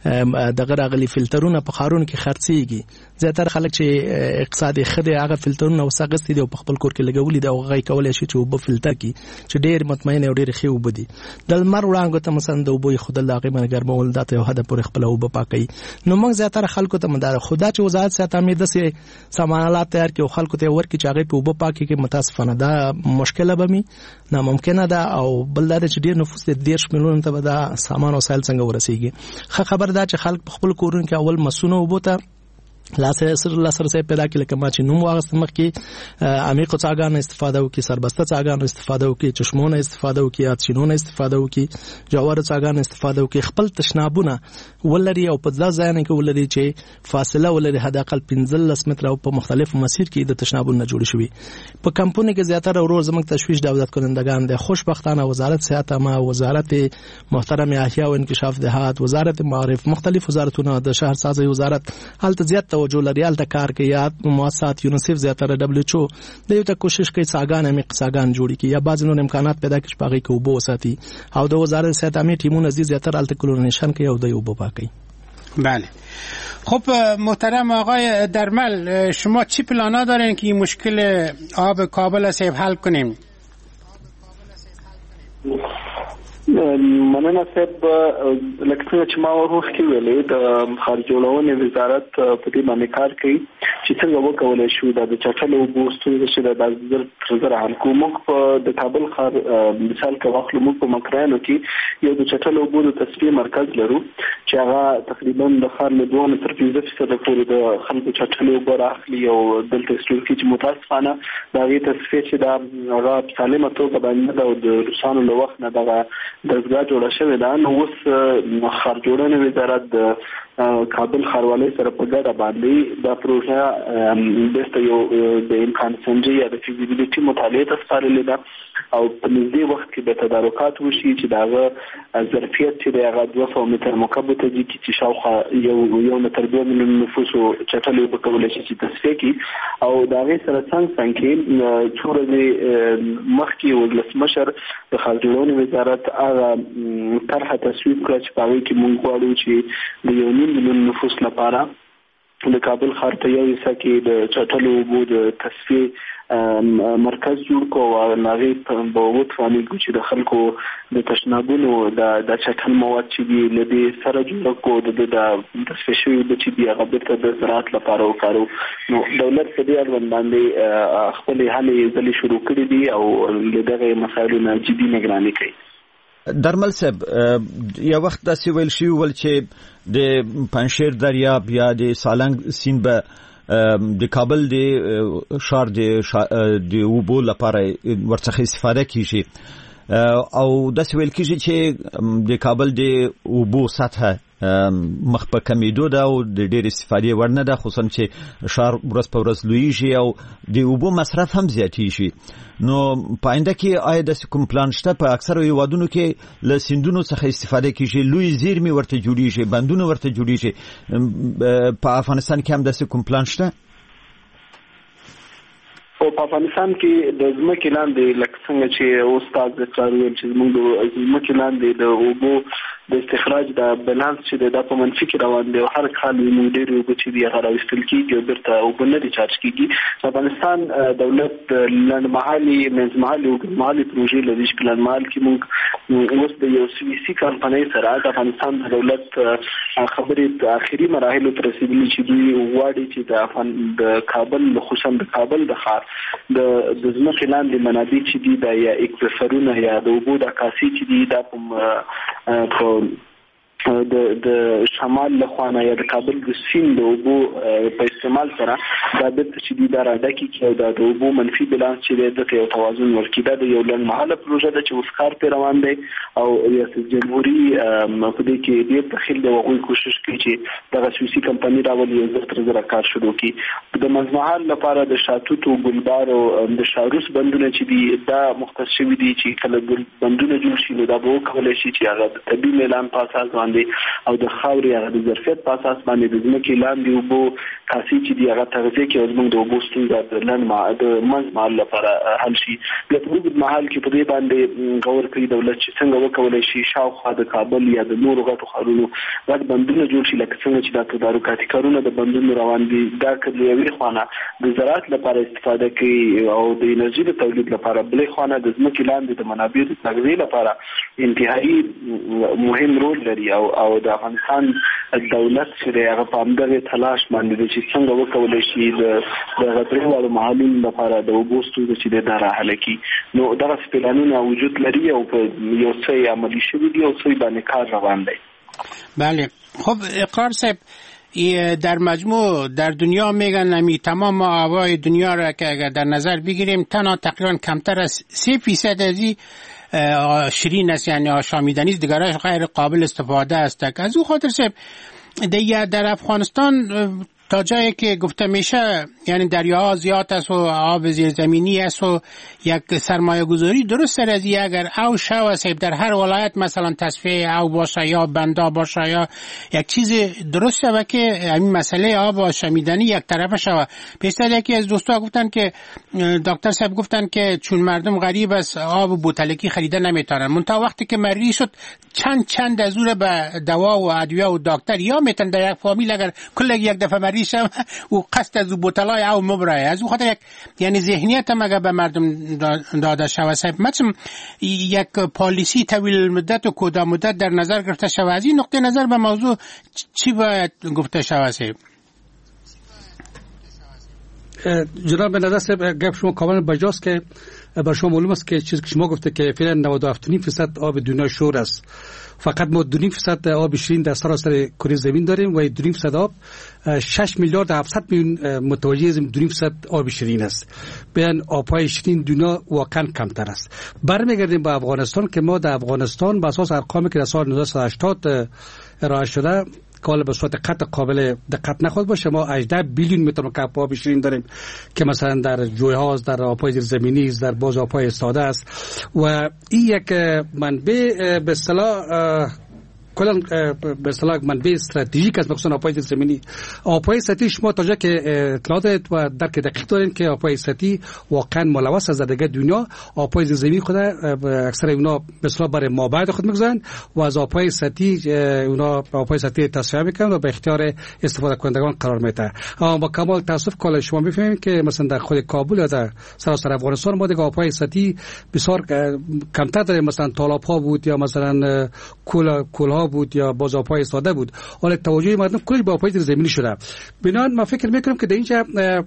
دغه راغلي فلټرونه په خارونو کې خرڅيږي زیاتره خلک چې اقتصادي خدي هغه فلټرونه وسغستي دي په خپل کور کې لګولي دا غي کولای شي چې وب فلټر کی چې ډېر مطمئن او ډېر ښه وبدي د لمر وړانګو ته مثلا د وبو خود لاغي من ګرمول داته یو هدا پر خپل وب پاکي نو موږ زیاتره خلکو ته مدار خدا چې وزارت صحت امید سه سامانالات تیار کې خلکو ته ورکي چې هغه په وب پاکي کې متاسفانه دا مشکله به می ناممکنه ده او بل دا چې ډېر نفوس د ډېر شمېرونو ته به دا سامان او وسایل څنګه ورسیږي خه خبر دا چې خلک خپل کورونو کې اول مسونه وبوته لاسه سر لاسه سره پیدا کړل کما چې نوم واغست مخ کې عمیق څاګان استفاده وکي سربسته څاګان استفاده وکي چشمونه استفاده وکي اتشینونه استفاده وکي جوار څاګان استفاده وکي خپل تشنابونه ولري او په ځای ځای کې ولري چې فاصله ولري حد اقل پنځلس متر او په مختلف مسیر کې د تشنابونه جوړ شوي په کمپونی کې زیاتره ورو زموږ تشویش دولت کنندگان د خوشبختانه وزارت صحت ما وزارت محترم احیا او انکشاف دهات وزارت معارف مختلف وزارتونه د شهرسازي وزارت حالت زیات توجه لري الته کار کوي یا مؤسسات یونیسف زیاتره دبليو ایچ او د یو ته کوشش کوي څاګان هم څاګان جوړي کی یا بعض نور امکانات پیدا کړي پاغي کې وبو ساتي او د وزارت صحت امي ټیمونه زیاتره الته کلورینیشن کوي او د وبو پاکي بله خب محترم آقای درمل شما چی پلانا دارین که این مشکل آب کابل سیب حل کنیم؟ مننه صاحب لکه څنګه چې ما وروخي ویلې د خارجه ولونې وزارت په دې باندې کار کوي چې څنګه وکولای شو د چټلو بوستو چې د بازار ترزر حکومت په د کابل خار مثال کې واخلو موږ په مکرانو کې یو د چټلو بوستو تصفیه مرکز لرو چې هغه تقریبا د خار له دوه تر پنځه فیصد پورې د خلکو چټلو بور اخلي او دلته ستوري چې متاسفانه دا غي تصفیه چې دا هغه سالمه توګه باندې د روسانو له وخت نه دا دزګه جوړه شوې ده نو اوس خارجوړنې وزارت د کابل ښاروالۍ سره په ګډه باندې دا پروژه د یو د امکان سنجي یا د فیزیبিলিټي مطالعه ته سپارلې ده او په نږدې وخت کې به تدارکات وشي چې داغه ظرفیت چې دغه دوه سوه متر مکعب ته دي چې شاوخوا یو یو متر دوه میلیون نفوس چټلې په کولای شي چې تصفیه کړي او داغه سره څنګه څنګه چورې مخکې ولسمشر د خارجوړنې وزارت هغه طرحه تصویب کړ چې په کې مونږ غواړو چې د یو میلیون نفوس لپاره د کابل ښار ته یو حصہ کې د چټلو اوبو د تصفیه مرکز جوړ کو او ناغي په ووت باندې چې د خلکو د تشنابونو د د چټل مواد چې دی لدی سره جوړ کو د د تصفیه شوی د چې دی هغه بیرته د زراعت لپاره وکړو نو دولت په دې اړوند باندې خپل هلې ځلې شروع کړې دي او دغه مسایلو نه جدي نگراني کوي درمل صاحب یو وخت داسې ویل شي ول چې د پنشیر دریاب یا د سالنګ سیند به د کابل د شار د وبو لپاره ورڅخه استفاده کیږي او داسې ویل کیږي چې د کابل د وبو سطح مخ په کمیدو ده او د ډېر استفادې ورنه ده خصوصا چې شار ورځ په ورځ لویږي او د اوبو مصرف هم زیاتېږي نو په آینده کې آیا د کوم پلان شته په اکثره هیوادونو کې له سیندونو څخه استفاده کیږي لوی زیرمې ورته جوړیږي بندونه ورته جوړیږي په افغانستان کې هم د کوم پلان شته او په افغانستان کې د ځمکې لاندې لکه څنګه چې استاد چاروي چې موږ د ځمکې لاندې د اوبو د استخراج د بالانس چې د په منفي کې روان دی او هر کال یو ډېر یو چې دی هغه راوستل کیږي او درته او بل نه چارج کیږي افغانستان دولت لنډمحلي منځمحلي او ګرمحلي پروژې لري چې لنډمحل کې موږ اوس د یو سی سی کمپنۍ سره د افغانستان د دولت خبرې د اخري مراحلو تر رسیدلي چې دوی غواړي چې د افغان د کابل خصوصا د کابل د ښار د د ځمکې لاندې منابع چې دي د یا اکویفرونه یا د اوبو د کاسي چې دي د په د د شمال له خوانه یا د کابل د سیند د اوبو په استعمال سره دا د چې دي د راډکی کې د اوبو منفي بالانس چې د یو توازن ورکیدا د یو لنډمحاله پروژه د چې اوس کار په روان دی او ریاست جمهوریت په دې کې ډېر تخیل د وغوي کوشش کوي چې د سویسي کمپنی راولي یو ځل تر زره کار شروع کړي د منځمحل لپاره د شاتوت او ګلبار او د شاروس بندونه چې دي دا مختص شوی دي چې کله بندونه جوړ شي نو دا به کولای شي چې هغه د طبي اعلان په اساس باندې او د خاورې هغه د ظرفیت په اساس باندې د ځمکې لاندې اوبو کاسي چې دی هغه تغذیه کې زموږ د اوبو ستونزه د لاندې ما د منځ مهال لپاره حل شي. بیا په اوږد مهال کې په دې باندې غور کوي دولت چې څنګه وکولای شي شاوخوا د کابل یا د نورو غټو ښارونو غټ بندونه جوړ شي، لکه څنګه چې د تدارکاتي کارونه د بندونو روان دي. دا کله یوې خوانه د زراعت لپاره استفاده کوي او د انرژي د تولید لپاره، بلې خوانه د ځمکې لاندې د منابعو د تغذیې لپاره انتهایی مهم رول لري. او او د افغانستان دولت چې هغه په همدغه تلاش باندې چې څنګه وکولای شي د غټريوالو محلونو لپاره د اوبو ستونزې چې د راحل کی. نو دغه پلانونه وجود لري او په یو څه عملي شوي دي او څه باندې کار روان دی. بله خب اقرار صاحب، در مجموع در دنیا میگن نمی تمام آبای دنیا را که اگر در نظر بگیریم تنها تقریبا کمتر از سه فیصد ازی شیرین است، یعنی آشامیدنی است، دیگرش غیر قابل استفاده است. از او خاطر صاحب دیگه در افغانستان تا جایی که گفته میشه یعنی دریاها زیاد است و آب زیرزمینی است و یک سرمایه گذاری درست از این اگر او شو صاحب در هر ولایت مثلا تصفیه او باشه یا بندا باشه یا یک چیز درست و که همین مسئله آب آشامیدنی یک طرفه شوه. پیشتر یکی از دوستا گفتن که دکتر صاحب گفتن که چون مردم غریب است آب بوتلکی خریده نمیتونن، منتها وقتی که مری شد چند چند از اون به دوا و ادویه و دکتر یا میتن در یک فامیل اگر کل یک دفعه مری شه و قصد از بوتلای او مبرای از او خاطر یک یعنی ذهنیت مگه به مردم داده شوه صاحب مثلا یک پالیسی طویل مدت و کوتاه مدت در نظر گرفته شوه. از این نقطه نظر به موضوع چی باید گفته شوه صاحب؟ جناب نظر صاحب گفت شما کاملا بجاست که بر شما معلوم است که چیزی که شما گفته که فعلا نود و هفت و نیم درصد آب دنیا شور است، فقط ما دو نیم درصد آب شیرین در سراسر کره زمین داریم و دو نیم درصد آب شش میلیارد و هفتصد میلیون متوجه دو نیم درصد آب شیرین است. بیان آبهای شیرین دنیا واقعا کمتر است. برمیگردیم به افغانستان که ما در افغانستان به اساس ارقامی که در سال نوزده هشتاد ارائه شده کال به صورت قطع قابل دقت نخود باشه ما هجده بیلیون متر مکعب آب شیرین داریم که مثلا در جوی‌ها در آب‌های زیرزمینی در باز آب‌های استاده است و این یک منبع به اصطلاح کلا به اصطلاح منبع استراتژیک است، مخصوصا آب‌های زمینی. آب‌های سطحی شما تا جا که اطلاعات و درک دقیق دارین که آب‌های سطحی واقعا ملوث از دیگه دنیا. آب‌های زمینی خود اکثر اونا به اصطلاح برای مابعد خود می‌گذارن و از آب‌های سطحی اونا آب‌های سطحی تصفیه می‌کنن و به اختیار استفاده کنندگان قرار می‌دن. اما با کمال تاسف کلا شما می‌فهمید که مثلا در خود کابل یا در سراسر افغانستان ما دیگه آب‌های سطحی بسیار کمتر داریم، مثلا تالاب‌ها بود یا مثلا کول کول‌ها بود یا باز آب‌های ساده بود، ولی توجه مردم کلی به آب‌های زمینی شده. بنابراین ما فکر می‌کنم که در اینجا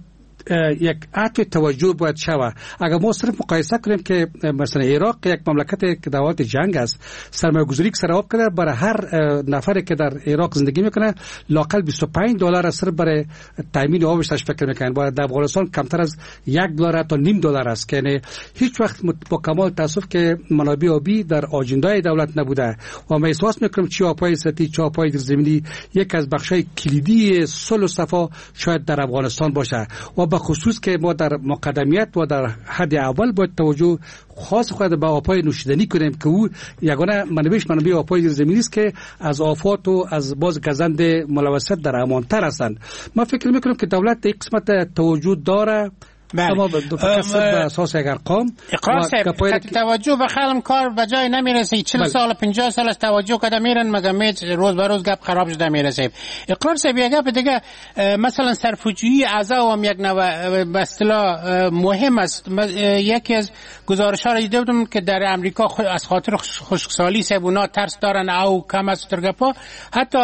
یک عطف توجه باید شود. اگر ما صرف مقایسه کنیم که مثلا عراق یک مملکت که در حالت جنگ است، سرمایه‌گذاری که سر آب کرده برای هر نفری که در عراق زندگی میکنه لااقل بیست و پنج دلار صرف برای تامین آبش فکر میکنن، و در افغانستان کمتر از یک دلار تا نیم دلار است که یعنی هیچ وقت با کمال تاسف که منابع آبی در آجندای دولت نبوده و ما احساس میکنم چه آب‌های سطحی چه آب‌های زمینی یک از بخشای کلیدی صلح و صفا شاید در افغانستان باشه و به خصوص که ما در مقدمیت و در حد اول باید توجه خاص خود به آب‌های نوشیدنی کنیم که او یگانه منبعش منابع آب‌های زمینی است که از آفات و از باز گزند ملوثت در امان‌تر هستند. ما فکر می‌کنم که دولت یک قسمت توجه داره اما به اساس یک ارقام اقرار صاحب توجه به خلم کار به جای نمیرسه. چهل سال پنجاه سال از توجه کده میرن مگه میج روز به روز گپ خراب شده میرسه. اقرار صاحب یک گپ دیگه مثلا صرفه‌جویی اعضا هم یک نوع به اصطلاح مهم است. یکی از گزارش‌ها را دیده بودم که در امریکا از خاطر خشکسالی سبونا ترس دارن او کم از ترگپا حتی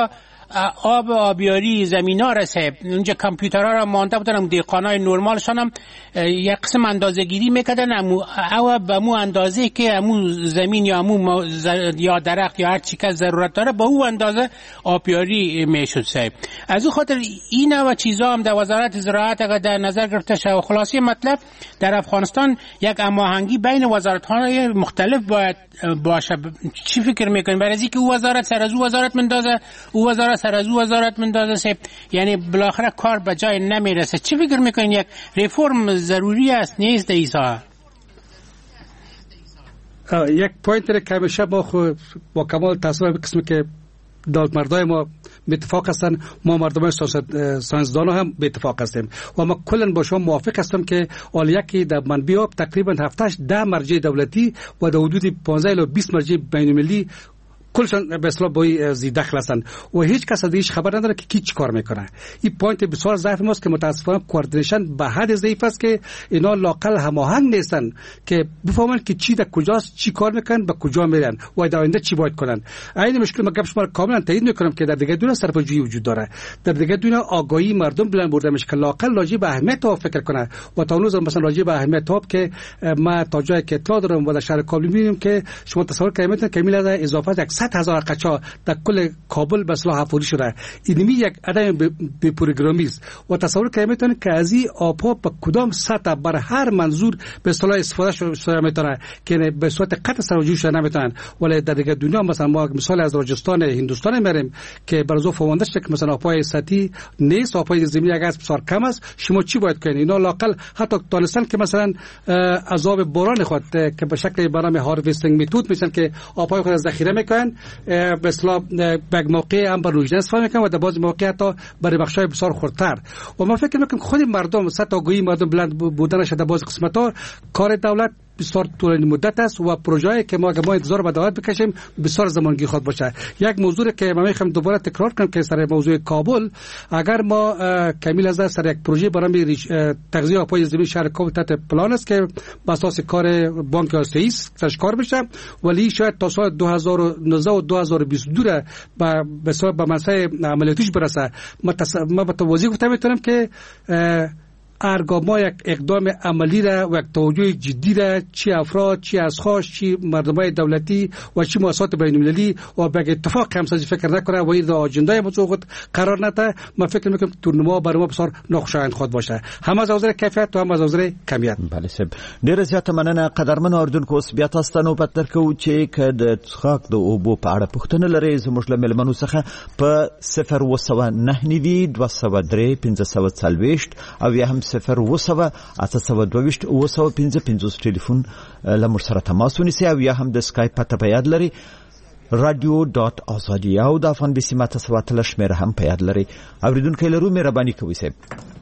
آب آبیاری زمینا رسه اونجا کامپیوترها را مانده بودن، دیقانای نرمالشان هم یک قسم اندازه گیری میکردن امو او به مو اندازه که امو زمین یا امو یا درخت یا هر چی که ضرورت داره با او اندازه آبیاری میشد صاحب. از او خاطر این و چیزا هم در وزارت زراعت اگر در نظر گرفته شود. خلاصی مطلب در افغانستان یک هماهنگی بین وزارت‌های مختلف باید باشه. چی فکر میکنین؟ برای اینکه او وزارت سر از او وزارت مندازه او وزارت سر از او وزارت مندازه یعنی بالاخره کار به جای نمیرسه. چی فکر میکنین؟ یک ریفرم ضروری است نیست ایسا؟ یک پوینت که همیشه با با کمال تاسف قسمی که دولت مردای ما به اتفاق هستن، ما مردم ساینسدان هم به اتفاق هستیم و ما کلا با شما موافق هستم که آلیه که در منبع آب تقریبا هفتش ده مرجع دولتی و در حدود پانزده الی بیست مرجع بین المللی کلشان به اصطلاح با زی دخل هستند و هیچ کس از هیچ خبر نداره که کی چی کار میکنه. این پوینت بسیار ضعف ماست که متاسفانه کوردینیشن به حد ضعیف است که اینا لاقل هماهنگ نیستن که بفهمن که چی در کجاست، چی کار میکنن، به کجا میرن و در آینده چی باید کنن. این مشکل ما گپ شما کاملا تایید میکنم که در دیگه دنیا سرپاجویی وجود داره، در دیگه دنیا آگاهی مردم بلند برده میشه که لاقل راجع به اهمیت آب فکر کنه و تا اون مثلا راجع به اهمیت آب که ما تا جایی که اطلاع دارم و در شهر کابل میبینیم که شما تصور کنید که میاد اضافه صد هزار قچا در کل کابل به اصطلاح حفاری شده. اینمی یک عدم به پروگرامی است و تصور کنید که از این آبها به کدام سطح بر هر منظور به اصطلاح استفاده شده میتونه که به صورت قطع سرجوی شده نمیتونن. ولی در دیگه دنیا مثلا ما مثال از راجستان هندوستان میریم که برازو فهمونده شده که مثلا آبهای سطحی نیست، آبهای زمینی اگه بسیار کم است، شما چی باید کنید؟ اینا لاقل حتی دانستن که مثلا از آب باران خود که به شکل برنامه هارویستینگ میتود میشن که آبهای خود ذخیره میکنن به اصطلاح به موقع هم بر روزنه استفاده میکنن و در بعضی مواقع حتی برای بخشای بسیار خردتر. و من فکر میکنم خود مردم سطح آگاهی مردم بلند بودنش در بعضی قسمت‌ها کار دولت بسیار طولانی مدت است و پروژه‌ای که ما ما انتظار به دولت بکشیم بسیار زمانگیر خود باشه. یک موضوع که من میخوام دوباره تکرار کنم که سر موضوع کابل، اگر ما کامل از سر یک پروژه برای تغذیه آبهای زمین شهر کابل تحت پلان است که بر اساس کار بانک آسیایی است کار بشه، ولی شاید تا سال دو هزار و نوزده و دو هزار و بیست و دو به به حساب به منصه عملیاتیش برسه. ما به توضیح گفتم میتونم که ارگاه ما یک اقدام عملی را و یک توجه جدی را چی افراد، چی اشخاص، چی مردمای دولتی و چی مؤسسات بین المللی و به اتفاق همسازی فکر نکنه و این آجندای موضوع قرار نده. من فکر میکنم تورنما برای ما بسیار ناخوشایند خود باشه، هم از نظر کیفیت و هم از نظر کمیت. بله صاحب، ډیر زیات مننه قدرمن اردوونکو. اوس بیا تاسو ته نوبت درکوو چې که د څښاک د اوبو په اړه پوښتنه لرئ زموږ له مېلمنو څخه په صفر اوه سوه نهه نوي دوه سوه درې پنځه سوه څلوېښت او یا هم صفر اوه سوه اته سوه دوهویشت اوه سوه پنځه پنځوس ټلیفون له موږ سره تماس ونیسئ او یا هم د سکایپ پته په یاد لرئ رادیو ډاټ ازادي او د افغان بي سي ماته سوه اتلس شمېره هم په یاد لرئ. اورېدونکی لرو، مهرباني کوئ صاحب.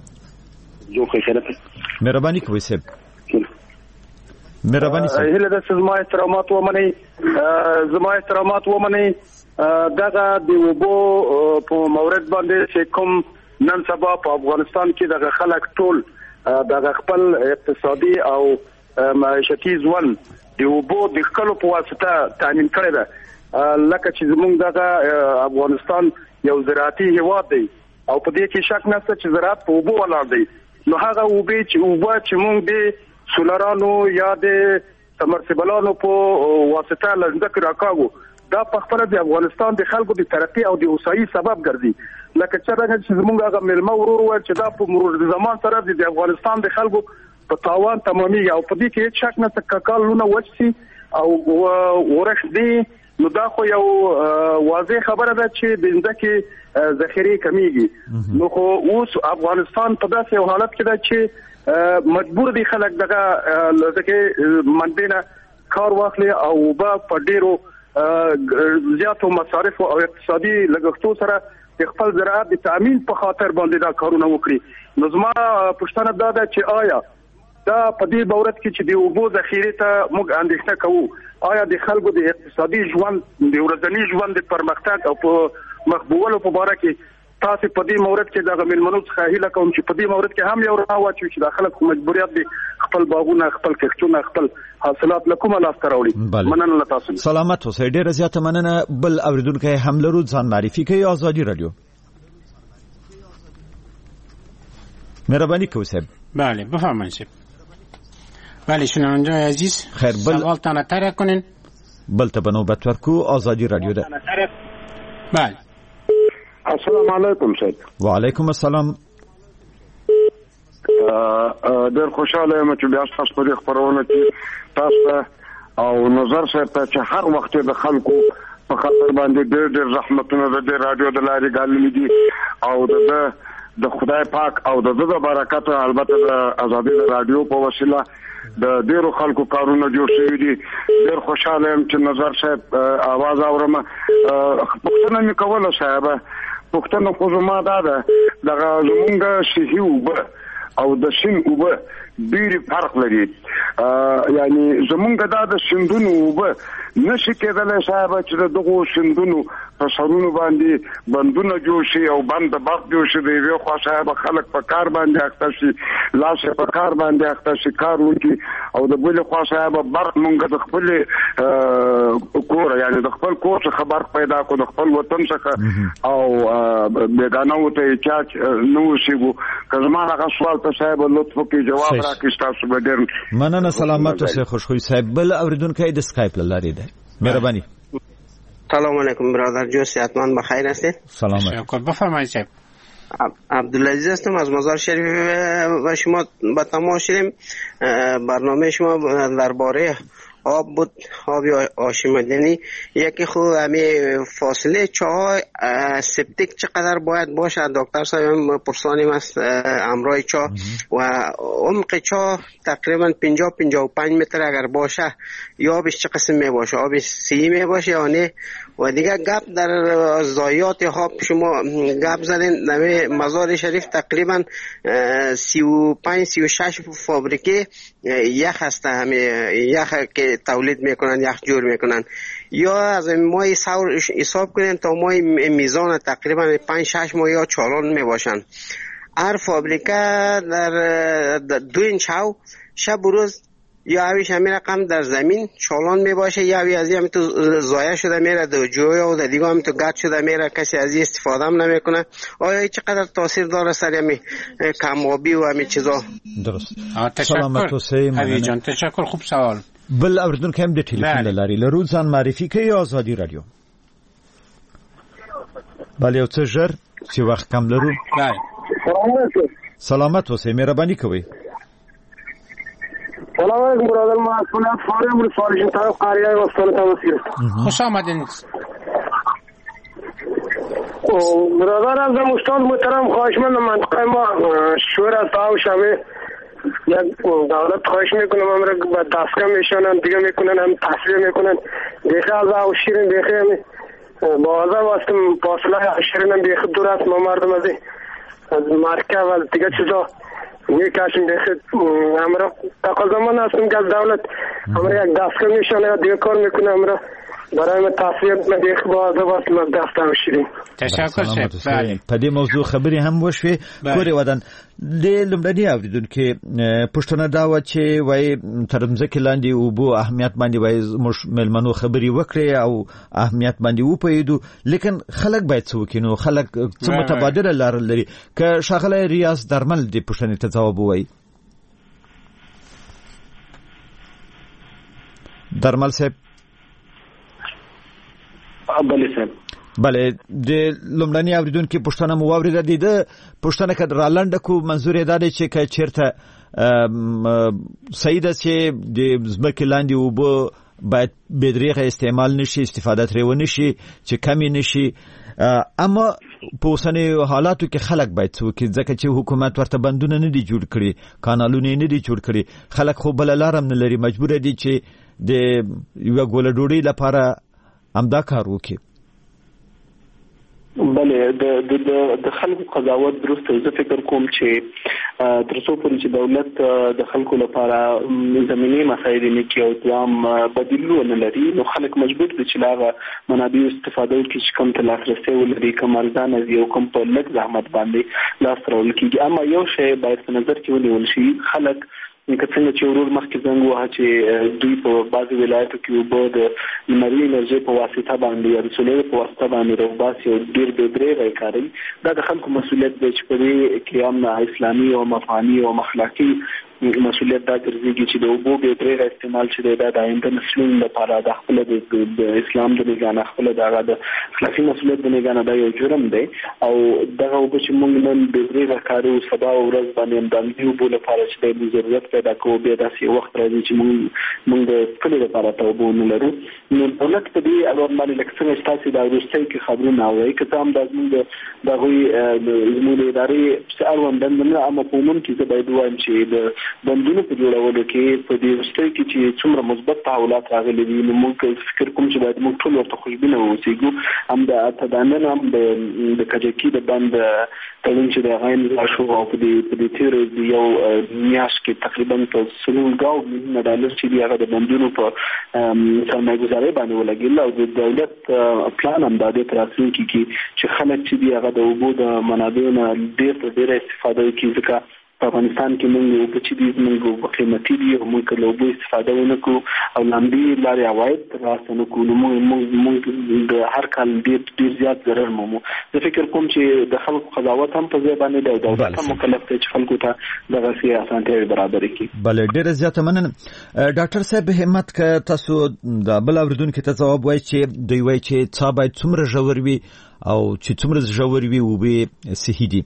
مهرباني کوئ صاحب. مهرباني صاحب. هله د زما احترامات ومنئ زما احترامات ومنئ دغه د اوبو په مورد باندې چې کوم نن سبا په افغانستان کې دغه خلک ټول دغه خپل اقتصادي او معیشتي ژوند د اوبو د خلکو په واسطه تامین کړی ده. لکه چې زموږ دغه افغانستان یو زراعتي هیواد دی او په دې کې شک نشته چې زراعت په اوبو ولاړ دی. نو هغه اوبه چې اوبه چې موږ د سولرانو یا د سمرسیبلانو په واسطه لږه راکاږو دا په خپل د افغانستان د خلکو د ترقی او د هوسایي سبب ګرځي. لکه څنګه چې زموږ هغه ملما ورور وایي چې دا په مرور زمان سره د افغانستان د خلکو په تاوان تمامي او په دې کې هیڅ شک نشته کاکالونه وچسي او ورخ دی. نو دا خو یو واضح خبره ده چې د ځمکې ذخیره کمیږي. نو خو اوس افغانستان په داسې یو حالت کې ده چې مجبور دي خلک دغه لکه منبینه کار واخلي او په ډیرو زیاتو مصارف او اقتصادي لګښتو سره د خپل زراعت د تامین په خاطر باندې دا کارونه وکړي. نو زما پوښتنه دا ده چې آیا دا په دې دورت کې چې د اوبو ذخیره ته موږ اندېښنه کوو، آیا د خلکو د اقتصادي ژوند د ورځني ژوند د پرمختګ او په مخبولو په اړه کې تاسو په دې مورد کې دا غملمنو څخه هیله کوم چې په دې مورد کې هم یو راوچو چې د خلکو مجبوریت دي خپل باغونه خپل کښتونه خپل حاصلات لکومه لاس ته راوړي. مننه تاسو. سلامت اوسئ. ډیره زیاته مننه. بل اوریدونکو هم لرو، ځان معرفي کوي. آزادي رادیو. مهرباني کوئ صاحب. بله بفرمایید صاحب. بله شنونده عزیز خیر بل سوالتان طرح کنین. بل ته بنوبت ورکو. آزادي رادیو ده. بله. السلام علیکم صاحب. وعلیکم السلام. ډېر خوشاله یم چې بیا تاسو په خبرونه کې تاسو او نظر صاحب ته چې هر وخت د خلکو په خاطر باندې ډېر ډېر زحمتونه د رادیو د لارې ګاللي دي او د د خدای پاک او د د برکت البته د ازادي رادیو په وسیله د ډیرو خلکو کارونه جوړ شوي دي. ډیر خوشاله یم چې نظر صاحب आवाज اورم. پښتنه مې کوله صاحب پښتنه خو زما دا ده دغه زمونږ صحي اوبه او د شین اوبه ډیر فرق لري. یعنی زمونږ دا د سندونو اوبه نشي کېدلی صاحب چې دغه سندونو په سرونو باندې بندونه جوړ شي او بند باغ جوړ شي. د یو خوا صاحب خلک په کار باندې اخته شي لاس په کار باندې اخته شي کار وکړي او د بل خوا صاحب برق مونږ د خپل کور یعنی د خپل کور څخه برق پیدا کو د خپل وطن څخه او بیگانه وته چاچ نو شيګو کزما هغه سوال ته صاحب لطف کې جواب راکړئ تاسو به ډېر مننه. سلامت اوسئ خوشخوي صاحب. بل اوریدونکو د اسکایپ لاري ده مهرباني. سلام علیکم برادر جو صحتمند بخیر هستید؟ سلام علیکم بفرمایید صاحب. عبدالعزیز هستم از مزار شریف و شما با تماس شدیم. برنامه شما درباره آب بود آب آشامیدنی یکی خود همین فاصله چاه سپتیک چقدر باید باشه دکتر صاحب پرسانیم است امرای چاه و عمق چاه تقریبا پنجاه پنجاه و پنج متر اگر باشه یا آبش چه قسم می باشه آبش سی می باشه یا نه. و دیگه گپ در ضایعات آب شما گپ زدین در مزار شریف تقریبا سی و پنج سی و شش فابریکه یخ هسته همه یخ که تولید میکنن یخ جور میکنن یا از مای سور حساب کنین تا مای میزان تقریبا پنج شش ماه یا چالان میباشن. هر فابریکه در دو اینچ هاو شب و روز یا اویش همین رقم در زمین چالان می باشه یا اوی از همین تو ضایع شده میره دو جویا و دیگه همین تو گرد شده میره کسی از این استفاده هم نمیکنه. آیا چقدر تاثیر داره سر همین کم‌آبی و همین چیزا؟ درست. سلامت اوسئ علی جان. تشکر. خوب سوال. بل اوریدونکو هم د ټلیفون لاري لرو ځان معرفي کوي آزادي رادیو. بله یو څه ژر چې وخت کم لرو. سلامت اوسئ مهرباني کوئ. سلام علیکم برادر ما از خونه فارم رو سوالشون طرف قریه وستان توسیر. خوش آمدین. برادر از استاد محترم خواهش من منطقه ما شور است و شبه یک دولت خواهش میکنم هم را به دستگاه میشانن دیگه میکنن هم تصویر میکنن دیگه از او شیرین دیگه همی بازم واسطم فاصله شیرین هم دیگه دور است ما مردم از از مرکه و دیگه چیزا یکاشون دیگه همرا تقاضامان هستم که از دولت همرا یک دستگاه میشانه یا دیگه کار میکنه همرا برای ما تصویر دیگه بازم واسطم از دستگاه شیرین. تشکر شد. په دې موضوع خبرې هم وشوې ګورې ودان د لومړني اوریدونکو پښتنه دا و چې وای تر ځمکې لاندې اوبو اهمیت باندې وای موږ ملمنو خبرې وکړې او اهمیت باندې وپوهېدو لیکن خلک باید څه وکړي نو خلک څه متبادله لار لري که ښاغلی ریاض درمل دې پوښتنې ته ځواب ووایي. درمل صاحب. بله صاحب. بله د لومړني اوریدونکو پښتنه مو واورېده دي د پښتنه کډ رالنډ کو منظور یې دا دی چې که چیرته صحیح ده چې د ځمکې لاندې اوبه باید بېدریغه استعمال نشي استفاده ترې ونشي چې کمې نشي اما په اوسنیو حالاتو کې خلک باید څه وکړي ځکه چې حکومت ورته بندونه نه دي جوړ کړي کانالونه یې نه دي جوړ کړي خلک خو بله لار هم نه لري مجبوره دي چې د یوه ګوله ډوډۍ لپاره همدا کار وکړي. بله د د د خلکو قضاوت درسته زه فکر کوم چې تر څو پورې چې دولت د خلکو لپاره زمینی مسایل نه کوي او دوام بدیلونه لري نو خلک مجبور دي چې لاغه منابع استفاده وکړي چې کوم ته لاسرسي ولري کوم ارزانه یو کوم په لږ زحمت باندې لاس راوړل کیږي. اما یو شی باید په نظر کې ونیول شي خلک که څنګه چې ورور مخکې زنګ وها چې دوی په بعض ولایتو کې اوبه د لمري انرژي په واسطه باندې یا د سولر په واسطه باندې روباسي او ډېر به درې کاروي دا د خلکو مسؤلیت دی چې په دې کې هم اسلامي او افغاني او اخلاقي مسؤلیت دا ګرځي چې د اوبو به پرې استعمال شي د آینده نسلونو لپاره د خپل د اسلام د نگاه خپل د اخلاقی مسؤلیت د نگاه دا یو جرم دی او دغه اوبه چې موږ نن به پرې راکارو سبا ورځ باندې د اوبو لپاره چې د ضرورت پیدا کوو به داسې وخت راځي چې موږ موږ د خپل لپاره ته اوبه نه لرو نو دولت په دې اړه باندې لکه څنګه چې دا وروستۍ کې خبرونه اوري که هم د موږ د غوي زموږ ادارې اړوند نه اما په موږ کې باید وایم چې د بندونو په جوړولو کې په دې وروستۍ کې چې څومره مثبت تحولات راغلي دي نو موږ فکر کوم چې باید موږ ټول ورته خوشبینه اوسېږو هم د تدانن هم د کجکی د بند تړون چې د غاین شو او په دې په دې تیر یو میاش کې تقریبا په سلوګاو میلیون ډالر چې هغه د بندونو په سرمایه‌ګذاري باندې ولګیل او د دولت پلان هم د دې ترڅنګ کې چې خلک چې هغه د اوبو د منابعو نه ډېر ډېر استفاده کوي ځکه په افغانستان کې موږ یو بچی دي موږ په قیمتي دي او موږ له اوبو استفاده ونکړو او لاندې لارې عواید ترلاسه نکړو نو موږ موږ د هر کال ډېر ډېر زیات ضرر مومو زه فکر کوم چې د خلکو قضاوت هم په ځای باندې دی او دولت هم مکلف دی چې خلکو ته دغه سي اسانتیاوې برابر کړي. بله ډېره زیاته مننه. ډاکټر صاحب همت که تاسو د بل اوریدونکو ته ځواب وایي چې دوی وایي چې څا باید څومره ژور وي او چې څومره ژور وي اوبه صحي دي.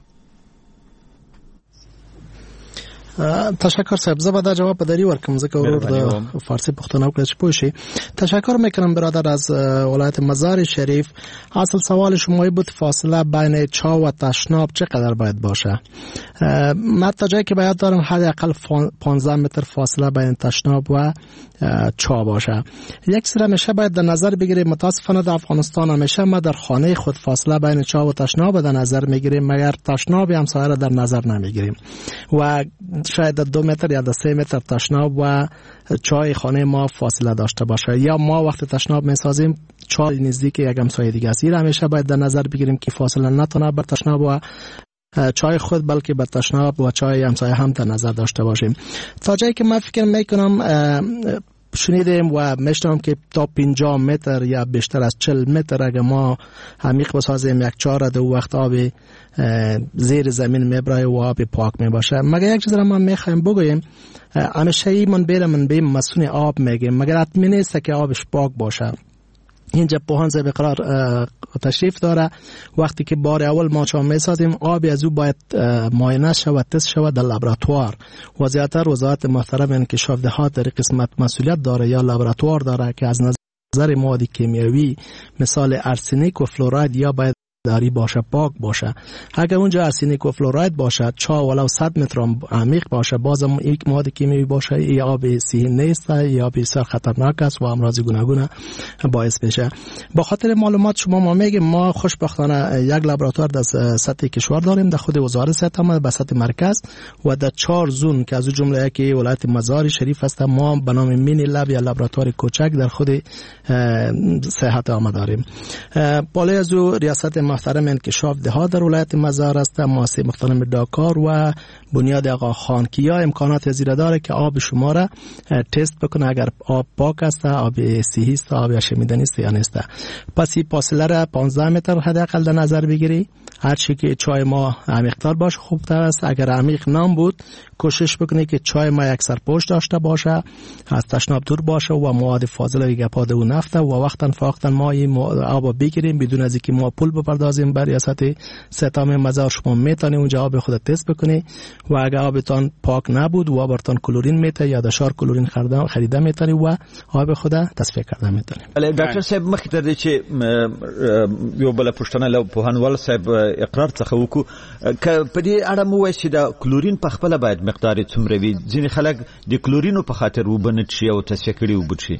تشکر صاحب زه به دا جواب بدری ورکم ځکه ورور د فارسی پښتو وکړه چې پوه شي. تشکر میکنم برادر از ولایت مزار شریف. اصل سوال شما بود فاصله بین چا و تشناب چقدر باید باشه؟ من تا جایی که باید دارم حداقل پانزده متر فاصله بین تشناب و چا باشه. یک سر همیشه باید در نظر بگیریم. متاسفانه در افغانستان همیشه ما در خانه خود فاصله بین چا و تشناب در نظر میگیریم مگر تشناب همسایه را در نظر نمیگیریم و شاید دو متر یا سه متر تشناب و چای خانه ما فاصله داشته باشه یا ما وقت تشناب میسازیم چای نزدیک یک همسایه دیگه است. این همیشه باید در نظر بگیریم که فاصله نتونه بر تشناب و چای خود بلکه بر تشناب و چای همسایه هم در نظر داشته باشیم. تا جایی که من فکر میکنم شنیدیم و میشنوم که تا پنجاه متر یا بیشتر از چهل متر اگه ما عمیق بسازیم یک چهار دو وقت آب زیر زمین میبره و آب پاک میباشه. مگر یک چیز را ما میخوایم بگوییم همیشه ای منبع منبع مسئول آب میگیم مگر حتمی نیست که آبش پاک باشه. اینجا پوهان زی بقرار تشریف داره وقتی که بار اول ما چا میسازیم آب از او باید معاینه شود تست شود در لابراتوار و زیادتر وزارت محترم انکشاف دهات در قسمت مسئولیت داره یا لابراتوار داره که از نظر مواد کیمیایی مثال ارسنیک و فلوراید یا باید داری باشه پاک باشه. اگر اونجا ارسنیک و فلوراید باشه چا ولو صد متر عمیق باشه بازم یک مواد کیمیایی باشه ای آب صحی نیست یا بسیار خطرناک است و امراض گوناگون باعث میشه. با خاطر معلومات شما ما میگیم ما خوشبختانه یک لابراتوار در سطح کشور داریم در خود وزارت صحت هم به سطح مرکز و در چهار زون که از جمله یکی ولایت مزار شریف است ما به نام مینی لب یا لابراتوار کوچک در خود صحت هم داریم. بالای از ریاست محترم انکشاف دهات در ولایت مزار است مؤسسه محترم داکار و بنیاد آقا خان که یا امکانات زیرا داره که آب شما را تست بکنه اگر آب پاک است آب صحی است آب شمیدنی است یا نیست. پس این فاصله را پانزده متر حداقل در نظر بگیری. هر چی که چای ما عمیق‌تر باشه خوبتر است. اگر عمیق نام بود کوشش بکنی که چای ما یک سرپوش داشته باشه از تشناب دور باشه و مواد فاضله و گپاد و نفت و وقتا فوقتا ما این آب بگیریم بدون از اینکه ما پول بپردازیم بر ریاست ستام مزار شما میتونی اونجا آب خود تست بکنی و اگر آبتان پاک نبود و آبتان کلورین میته یا دشار کلورین خریده میتونی و آب خود تصفیه کرده میتونی. بله ډاکټر صاحب مخکې تر دې چې یو بل پښتنه له پوهنوال صاحب اقرار څخه وکړو که په دې اړه مو وایي چې د کلورین په خپل باید مقدار څومره وي ځینې خلک د کلورینو په خاطر وبنه شي او تصفیه کړي وبشي.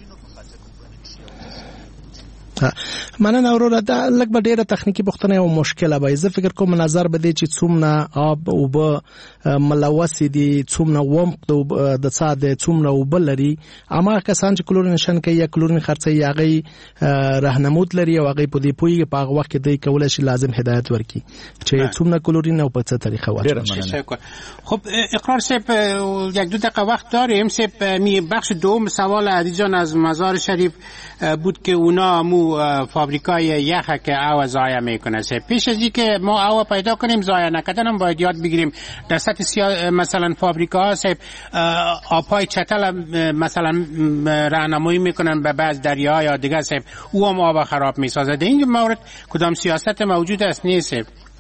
مننه اورور دا لږ به ډیره تخنیکی پوښتنه او مشکله به زه فکر کوم نظر بده چې څومره آب او به ملوث دي څومره ومق د صاد څومره او بل لري اما کسان چې کلورین نشن کوي یا کلورین خرڅي یاغي راهنمود لري او هغه په دې پویږي په هغه وخت کې دی کولای شي لازم هدایت ورکړي چې څومره کلورین او په څه طریقه واچوي. خب اقرار صاحب یک دو دقیقه وقت داریم. صاحب می بخش دوم سوال عزیزان از مزار شریف بود که اونا مو او فابریکای یخ که او ضایع میکنه. پیش از اینکه ما او پیدا کنیم ضایع نکردن هم باید یاد بگیریم. در سطح سیا... مثلا فابریکاها آبهای چتل مثلا راهنمایی میکنن به بعض دریاها یا دیگه سیب او هم آب خراب میسازه. در این مورد کدام سیاست موجود است نیست؟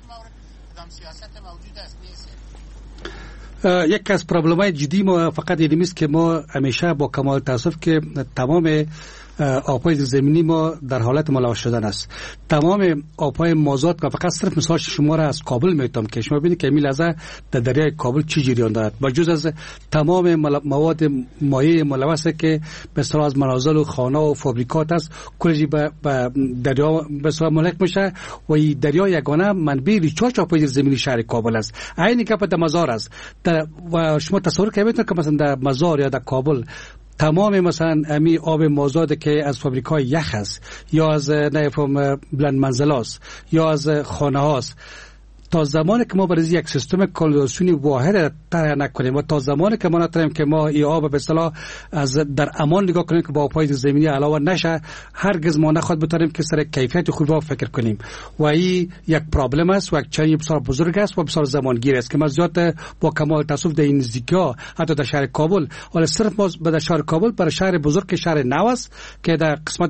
یک از پرابلم‌های جدی ما فقط این است که ما همیشه با کمال تاسف که تمام آبهای زمینی ما در حالت ملوث شدن است. تمام آبهای مازاد که فقط صرف مثال شما را از کابل میتونم که شما ببینید که این لحظه در دریای کابل چی جریان دارد، با جز از تمام مواد مایع ملوث که به اصطلاح از منازل و خانه و فابریکات است کلی به دریا به اصطلاح ملک میشه و این دریا یگانه منبع ریچارج آبهای زمینی شهر کابل است. عین که در مزار است و شما تصور کنید که مثلا در مزار یا در کابل تمام مثلا امی آب مازاد که از فابریکای یخ است یا از نفهم بلند منزلاست یا از خانه هاست، تا زمانی که ما برای یک سیستم کانالیزاسیونی واحد طرح نکنیم و تا زمانی که ما نتونیم که ما این آب به اصطلاح از در امان نگاه کنیم که با آبهای زمینی علاوه نشه، هرگز ما نخواد بتونیم که سر کیفیت خوب فکر کنیم و این یک پرابلم است و یک چنین بسیار بزرگ است و بسیار زمانگیر است که ما زیاد با کمال تاسف در این نزدیکی‌ها حتی در شهر کابل، ولی صرف ما در شهر کابل برای شهر بزرگ که شهر نو است که در قسمت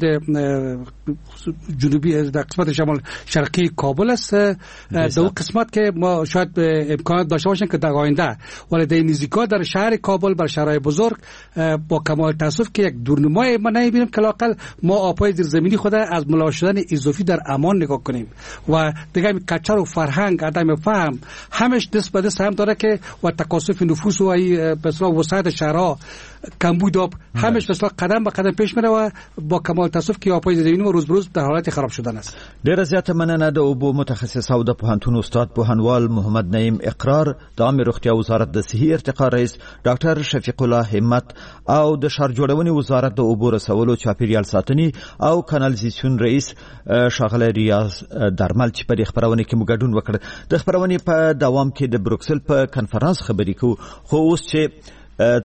جنوبی در قسمت شمال شرقی کابل است، دو قسمت که ما شاید امکانات داشته باشیم که در آینده، ولی در نزدیکا در شهر کابل بر شهرهای بزرگ با کمال تاسف که یک دورنمای ما نمیبینیم که لااقل ما آبهای زیرزمینی خود از ملوث شدن اضافی در امان نگاه کنیم و دیگه کلچر و فرهنگ عدم فهم همش دست به دست هم داره که و تکاثف نفوس و به اصطلاح وسعت شهرها کمبود آب همش به اصطلاح قدم به قدم پیش میره و با کمال تاسف که آبهای زیرزمینی روز به روز در حالت خراب شدن است. ډیر زیات مننه د اوبو متخصص او د پوهنتون استاد پوهنوال محمد نعیم اقرار، د عامه روغتیا وزارت د صحي ارتقا رئیس ډاکټر شفیق الله همت او د ښار جوړونې وزارت د اوبو رسولو چاپیریال ساتنې او کانالیزاسیون رئیس ښاغلی ریاض درمل چې په دې خپرونې کې مو ګډون وکړ. د خپرونې په دوام کې د بروکسل په کنفرانس خبرې کوو، خو اوس چې